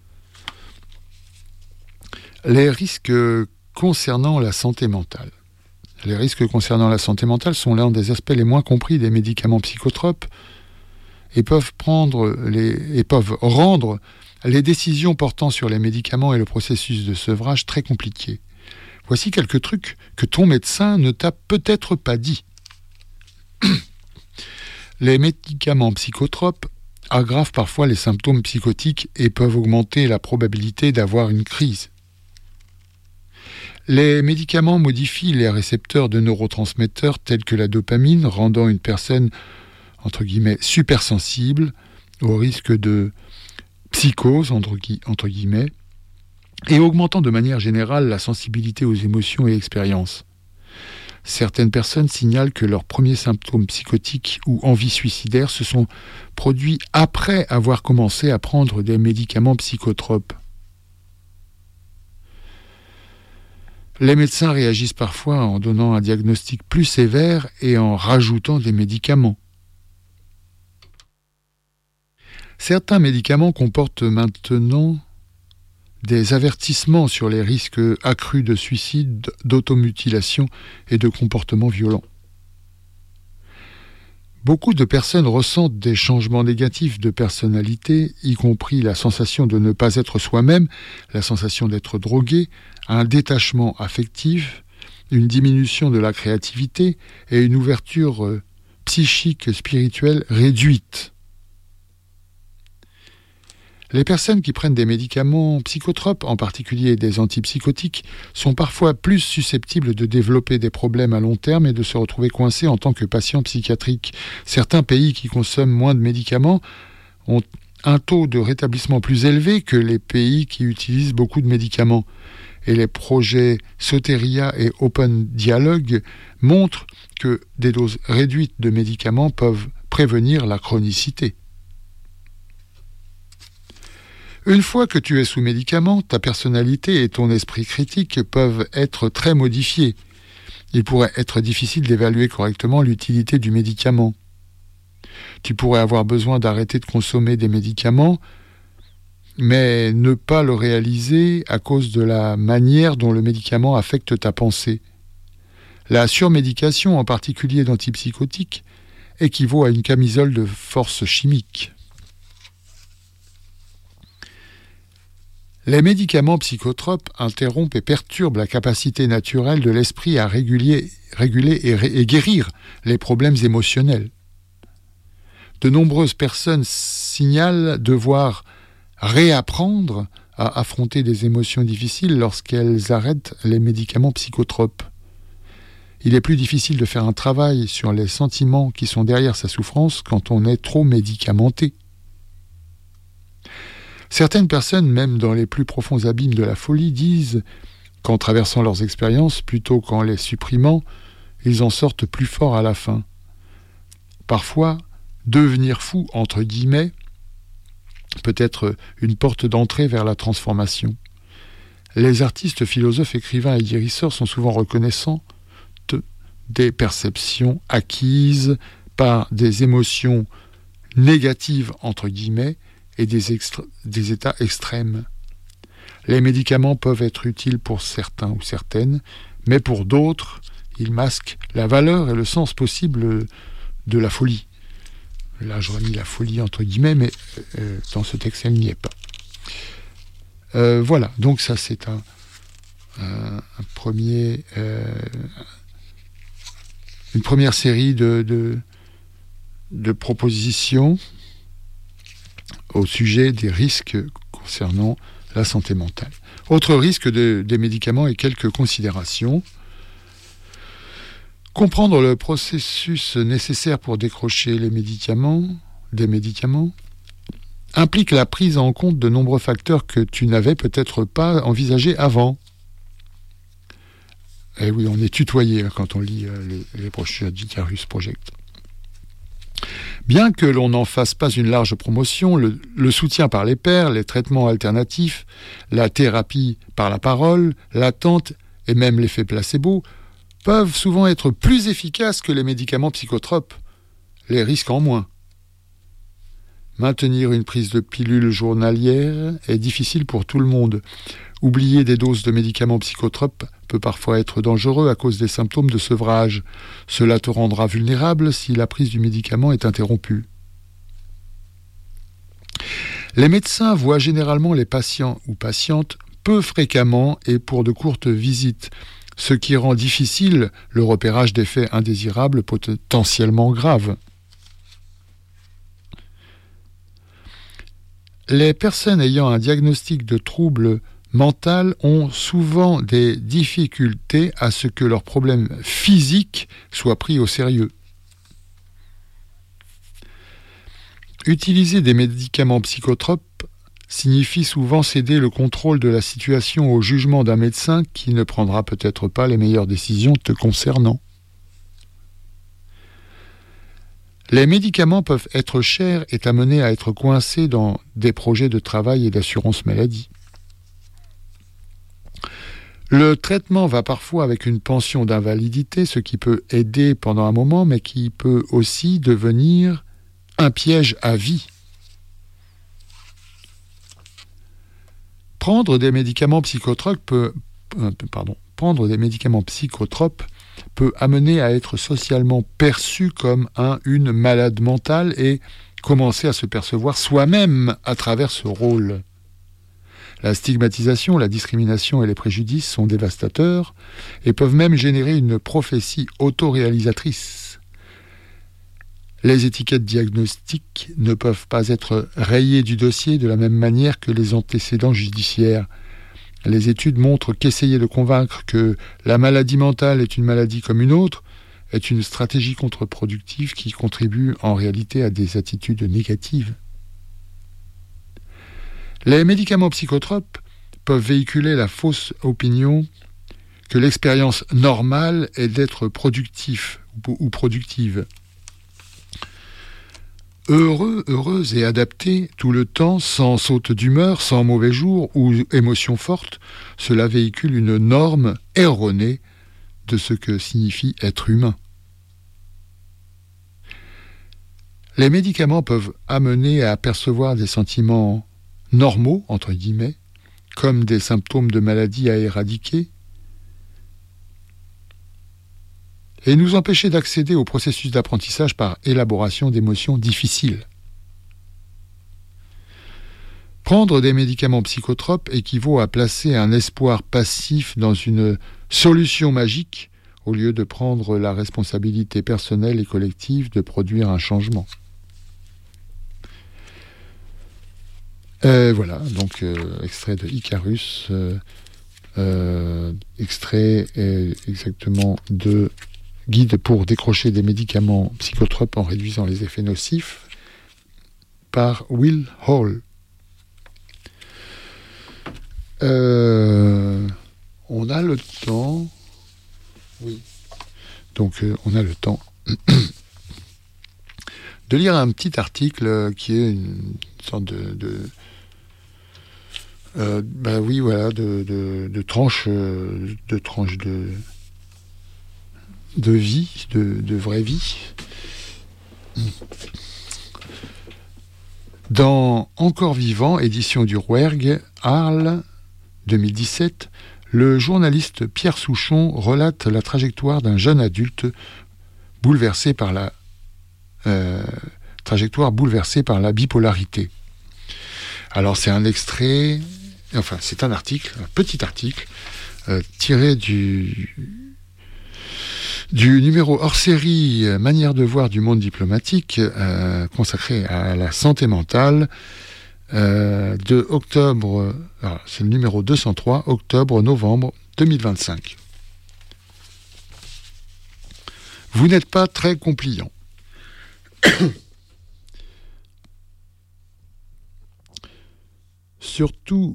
Les risques concernant la santé mentale. Les risques concernant la santé mentale sont l'un des aspects les moins compris des médicaments psychotropes et peuvent rendre les décisions portant sur les médicaments et le processus de sevrage très compliqués. Voici quelques trucs que ton médecin ne t'a peut-être pas dit. Les médicaments psychotropes aggravent parfois les symptômes psychotiques et peuvent augmenter la probabilité d'avoir une crise. Les médicaments modifient les récepteurs de neurotransmetteurs tels que la dopamine, rendant une personne, entre guillemets, supersensible au risque de psychose, entre guillemets, et augmentant de manière générale la sensibilité aux émotions et expériences. Certaines personnes signalent que leurs premiers symptômes psychotiques ou envies suicidaires se sont produits après avoir commencé à prendre des médicaments psychotropes. Les médecins réagissent parfois en donnant un diagnostic plus sévère et en rajoutant des médicaments. Certains médicaments comportent maintenant des avertissements sur les risques accrus de suicide, d'automutilation et de comportements violents. Beaucoup de personnes ressentent des changements négatifs de personnalité, y compris la sensation de ne pas être soi-même, la sensation d'être drogué, un détachement affectif, une diminution de la créativité et une ouverture psychique spirituelle réduite. Les personnes qui prennent des médicaments psychotropes, en particulier des antipsychotiques, sont parfois plus susceptibles de développer des problèmes à long terme et de se retrouver coincés en tant que patients psychiatriques. Certains pays qui consomment moins de médicaments ont un taux de rétablissement plus élevé que les pays qui utilisent beaucoup de médicaments. Et les projets Soteria et Open Dialogue montrent que des doses réduites de médicaments peuvent prévenir la chronicité. Une fois que tu es sous médicament, ta personnalité et ton esprit critique peuvent être très modifiés. Il pourrait être difficile d'évaluer correctement l'utilité du médicament. Tu pourrais avoir besoin d'arrêter de consommer des médicaments, mais ne pas le réaliser à cause de la manière dont le médicament affecte ta pensée. La surmédication, en particulier d'antipsychotiques, équivaut à une camisole de force chimique. Les médicaments psychotropes interrompent et perturbent la capacité naturelle de l'esprit à réguler et guérir les problèmes émotionnels. De nombreuses personnes signalent devoir réapprendre à affronter des émotions difficiles lorsqu'elles arrêtent les médicaments psychotropes. Il est plus difficile de faire un travail sur les sentiments qui sont derrière sa souffrance quand on est trop médicamenté. Certaines personnes, même dans les plus profonds abîmes de la folie, disent qu'en traversant leurs expériences, plutôt qu'en les supprimant, ils en sortent plus forts à la fin. Parfois, devenir fou, entre guillemets, peut être une porte d'entrée vers la transformation. Les artistes, philosophes, écrivains et guérisseurs sont souvent reconnaissants des perceptions acquises par des émotions négatives, entre guillemets, et des états extrêmes. Les médicaments peuvent être utiles pour certains ou certaines, mais pour d'autres, ils masquent la valeur et le sens possible de la folie. Là, je remis la folie entre guillemets, mais dans ce texte, elle n'y est pas. Voilà, donc ça c'est un premier, une première série de propositions au sujet des risques concernant la santé mentale. Autre risque des médicaments et quelques considérations. Comprendre le processus nécessaire pour décrocher des médicaments implique la prise en compte de nombreux facteurs que tu n'avais peut-être pas envisagés avant. Et oui, on est tutoyé quand on lit les brochures d'Icarus Project. Bien que l'on n'en fasse pas une large promotion, le soutien par les pairs, les traitements alternatifs, la thérapie par la parole, l'attente et même l'effet placebo peuvent souvent être plus efficaces que les médicaments psychotropes, les risques en moins. Maintenir une prise de pilule journalière est difficile pour tout le monde. Oublier des doses de médicaments psychotropes peut parfois être dangereux à cause des symptômes de sevrage. Cela te rendra vulnérable si la prise du médicament est interrompue. Les médecins voient généralement les patients ou patientes peu fréquemment et pour de courtes visites, ce qui rend difficile le repérage d'effets indésirables potentiellement graves. Les personnes ayant un diagnostic de trouble mental ont souvent des difficultés à ce que leurs problèmes physiques soient pris au sérieux. Utiliser des médicaments psychotropes signifie souvent céder le contrôle de la situation au jugement d'un médecin qui ne prendra peut-être pas les meilleures décisions te concernant. Les médicaments peuvent être chers et t'amener à être coincé dans des projets de travail et d'assurance maladie. Le traitement va parfois avec une pension d'invalidité, ce qui peut aider pendant un moment, mais qui peut aussi devenir un piège à vie. Prendre des médicaments psychotropes peut amener à être socialement perçu comme une malade mentale et commencer à se percevoir soi-même à travers ce rôle. La stigmatisation, la discrimination et les préjudices sont dévastateurs et peuvent même générer une prophétie autoréalisatrice. Les étiquettes diagnostiques ne peuvent pas être rayées du dossier de la même manière que les antécédents judiciaires. Les études montrent qu'essayer de convaincre que la maladie mentale est une maladie comme une autre est une stratégie contre-productive qui contribue en réalité à des attitudes négatives. Les médicaments psychotropes peuvent véhiculer la fausse opinion que l'expérience normale est d'être productif ou productive. heureux, heureuse et adapté tout le temps, sans saute d'humeur, sans mauvais jour ou émotion forte, cela véhicule une norme erronée de ce que signifie être humain. Les médicaments peuvent amener à percevoir des sentiments normaux, entre guillemets, comme des symptômes de maladie à éradiquer, et nous empêcher d'accéder au processus d'apprentissage par élaboration d'émotions difficiles. Prendre des médicaments psychotropes équivaut à placer un espoir passif dans une solution magique au lieu de prendre la responsabilité personnelle et collective de produire un changement. Voilà, donc extrait de Icarus, extrait exactement de Guide pour décrocher des médicaments psychotropes en réduisant les effets nocifs par Will Hall. On a le temps. Oui. Donc on a le temps de lire un petit article qui est une sorte de tranche de vie, de vraie vie. Dans Encore vivant, édition du Rouergue, Arles, 2017, le journaliste Pierre Souchon relate la trajectoire d'un jeune adulte bouleversé par la bipolarité. Alors c'est un extrait, enfin c'est un article, un petit article, tiré du numéro hors-série Manière de voir du monde diplomatique, consacré à la santé mentale, de octobre, c'est le numéro 203, octobre-novembre 2025. Vous n'êtes pas très compliant. Surtout,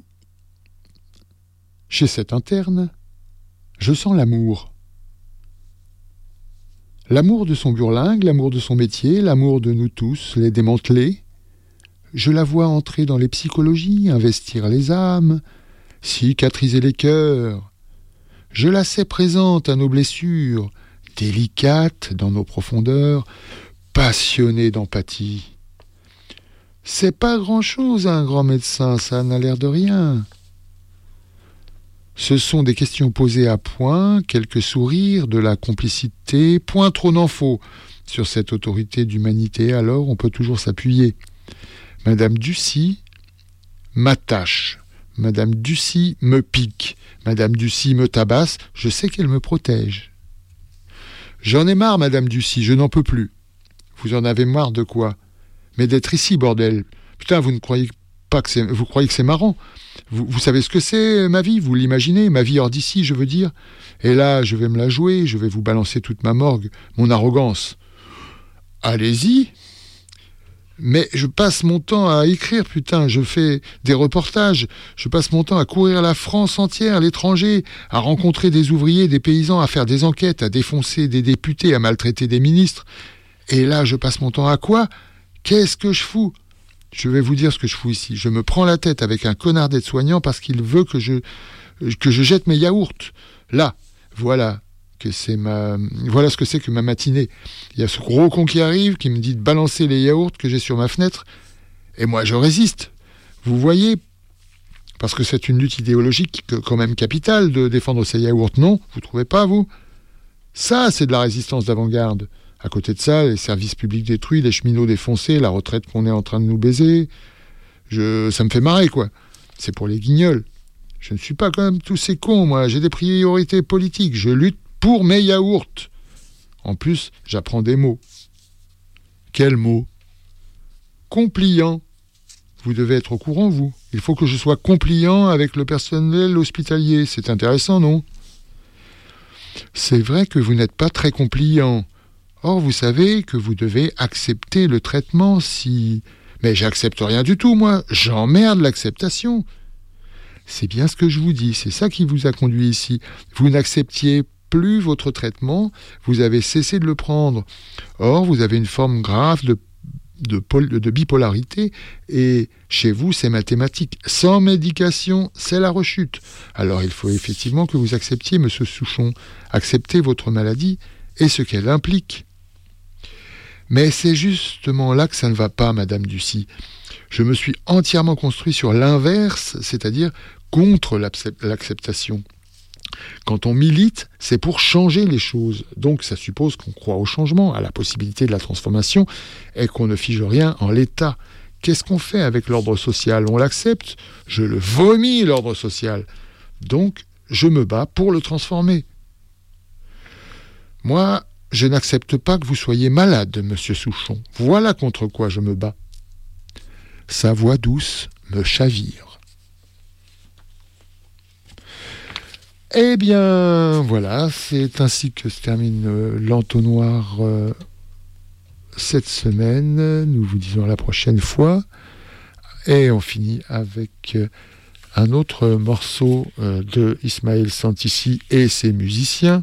chez cet interne, je sens l'amour. L'amour de son burlingue, l'amour de son métier, l'amour de nous tous, les démanteler. Je la vois entrer dans les psychologies, investir les âmes, cicatriser les cœurs. Je la sais présente à nos blessures, délicate dans nos profondeurs, passionnée d'empathie. C'est pas grand-chose un grand médecin, ça n'a l'air de rien. Ce sont des questions posées à point, quelques sourires, de la complicité, point trop n'en faut. Sur cette autorité d'humanité, alors, on peut toujours s'appuyer. Madame Ducy m'attache. Madame Ducy me pique. Madame Ducy me tabasse. Je sais qu'elle me protège. J'en ai marre, Madame Ducy, je n'en peux plus. Vous en avez marre de quoi? Mais d'être ici, bordel. Putain, vous croyez que c'est marrant? Vous savez ce que c'est, ma vie? Vous l'imaginez? Ma vie hors d'ici, je veux dire. Et là, je vais me la jouer, je vais vous balancer toute ma morgue, mon arrogance. Allez-y. Mais je passe mon temps à écrire, putain, je fais des reportages, je passe mon temps à courir la France entière, l'étranger, à rencontrer des ouvriers, des paysans, à faire des enquêtes, à défoncer des députés, à maltraiter des ministres. Et là, je passe mon temps à quoi? Qu'est-ce que je fous? Je vais vous dire ce que je fous ici. Je me prends la tête avec un connard d'aide-soignant parce qu'il veut que je jette mes yaourts. Là, voilà ce que c'est que ma matinée. Il y a ce gros con qui arrive, qui me dit de balancer les yaourts que j'ai sur ma fenêtre, et moi je résiste. Vous voyez? Parce que c'est une lutte idéologique quand même capitale de défendre ces yaourts, non? Vous trouvez pas, vous? Ça, c'est de la résistance d'avant-garde. À côté de ça, les services publics détruits, les cheminots défoncés, la retraite qu'on est en train de nous baiser. Ça me fait marrer, quoi. C'est pour les guignols. Je ne suis pas comme tous ces cons, moi. J'ai des priorités politiques. Je lutte pour mes yaourts. En plus, j'apprends des mots. Quels mots? Compliant. Vous devez être au courant, vous. Il faut que je sois compliant avec le personnel hospitalier. C'est intéressant, non? C'est vrai que vous n'êtes pas très compliant. Or, vous savez que vous devez accepter le traitement si... Mais j'accepte rien du tout, moi. J'emmerde l'acceptation. C'est bien ce que je vous dis. C'est ça qui vous a conduit ici. Vous n'acceptiez plus votre traitement. Vous avez cessé de le prendre. Or, vous avez une forme grave de de bipolarité, et chez vous, c'est mathématique. Sans médication, c'est la rechute. Alors, il faut effectivement que vous acceptiez, monsieur Souchon, accepter votre maladie et ce qu'elle implique. Mais c'est justement là que ça ne va pas, Madame Ducy. Je me suis entièrement construit sur l'inverse, c'est-à-dire contre l'acceptation. Quand on milite, c'est pour changer les choses. Donc ça suppose qu'on croit au changement, à la possibilité de la transformation, et qu'on ne fige rien en l'état. Qu'est-ce qu'on fait avec l'ordre social ? On l'accepte ? Je le vomis, l'ordre social. Donc, je me bats pour le transformer. Moi, je n'accepte pas que vous soyez malade, monsieur Souchon. Voilà contre quoi je me bats. Sa voix douce me chavire. Eh bien, voilà, c'est ainsi que se termine l'entonnoir cette semaine. Nous vous disons à la prochaine fois. Et on finit avec un autre morceau de Ismaël Santissi et ses musiciens.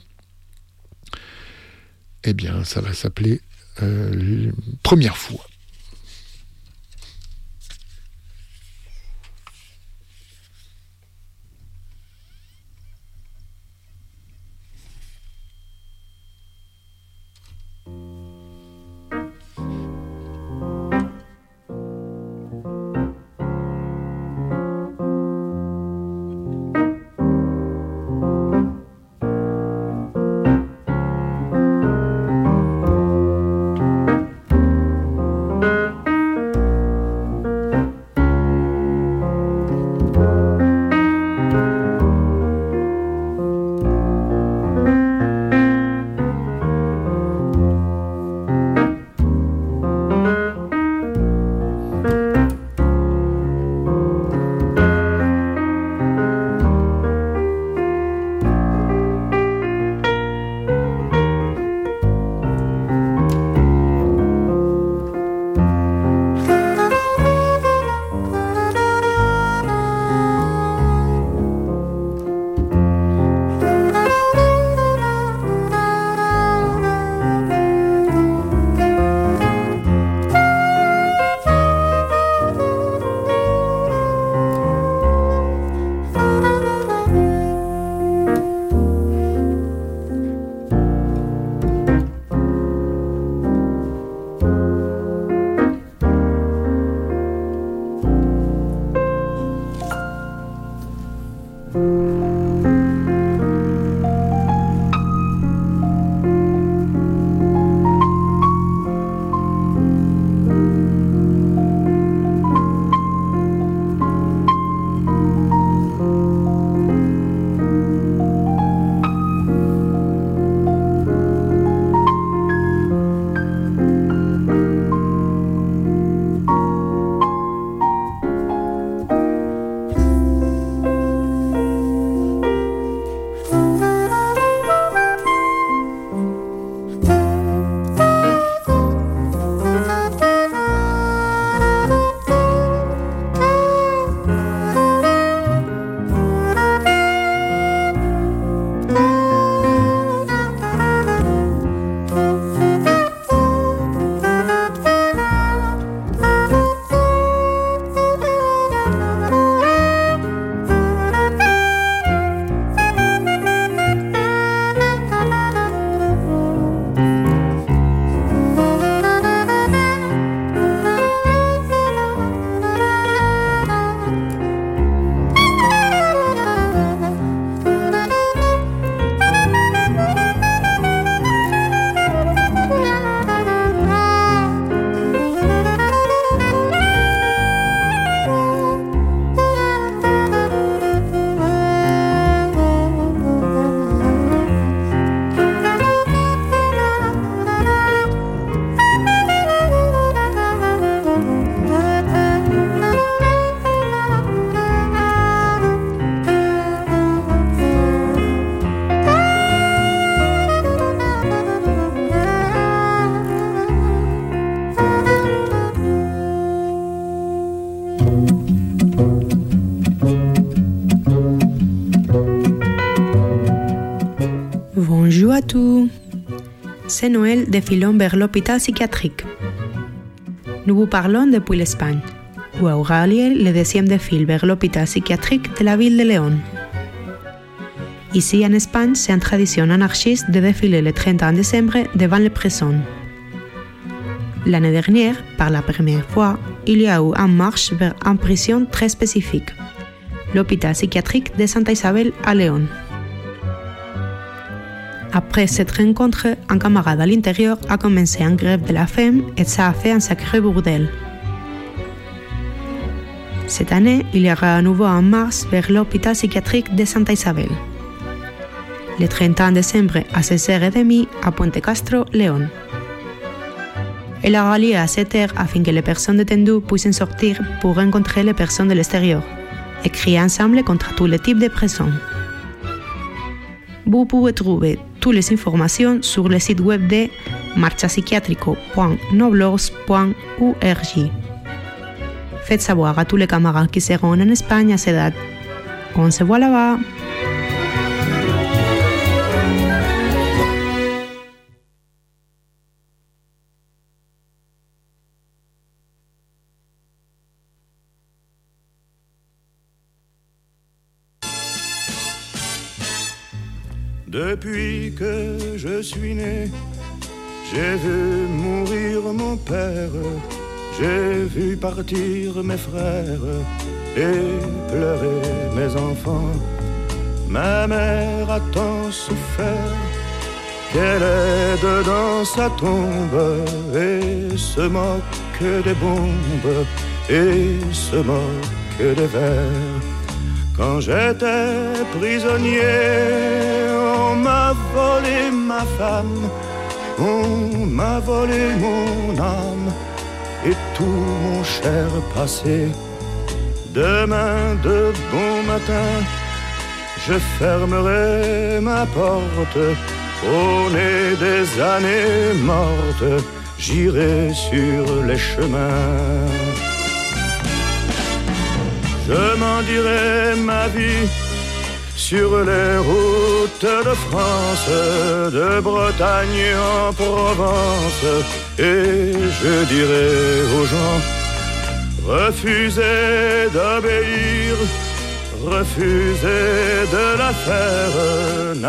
Eh bien, ça va s'appeler Première fois. Bonjour à tous, c'est Noël défilant vers l'hôpital psychiatrique. Nous vous parlons depuis l'Espagne, où aura lieu le 10e défilé vers l'hôpital psychiatrique de la ville de Léon. Ici en Espagne, c'est une tradition anarchiste de défiler le 31 décembre devant les prisons. L'année dernière, par la première fois, il y a eu une marche vers une prison très spécifique, l'hôpital psychiatrique de Santa Isabel à Léon. Après cette rencontre, un camarade à l'intérieur a commencé une grève de la faim et ça a fait un sacré bordel. Cette année, il y aura à nouveau une marche vers l'hôpital psychiatrique de Santa Isabel. Le 31 décembre à 16h30 à Puente Castro, Léon. Elle aura lieu à 7h afin que les personnes détenues puissent sortir pour rencontrer les personnes de l'extérieur et crier ensemble contre tous les types de prisons. Vous pouvez trouver toutes les informations sur le site web de marchapsiquiatrico.noblogs.org. Faites savoir à tous les camarades qui seront en Espagne à cette date. On se voit là-bas! Depuis que je suis né, j'ai vu mourir mon père, j'ai vu partir mes frères et pleurer mes enfants. Ma mère a tant souffert qu'elle est dedans sa tombe et se moque des bombes et se moque des vers. Quand j'étais prisonnier, on m'a volé ma femme, on m'a volé mon âme et tout mon cher passé. Demain de bon matin, je fermerai ma porte. Au nez des années mortes, j'irai sur les chemins. Je m'en dirai ma vie sur les routes de France, de Bretagne en Provence, et je dirai aux gens, refusez d'obéir, refusez de la faire,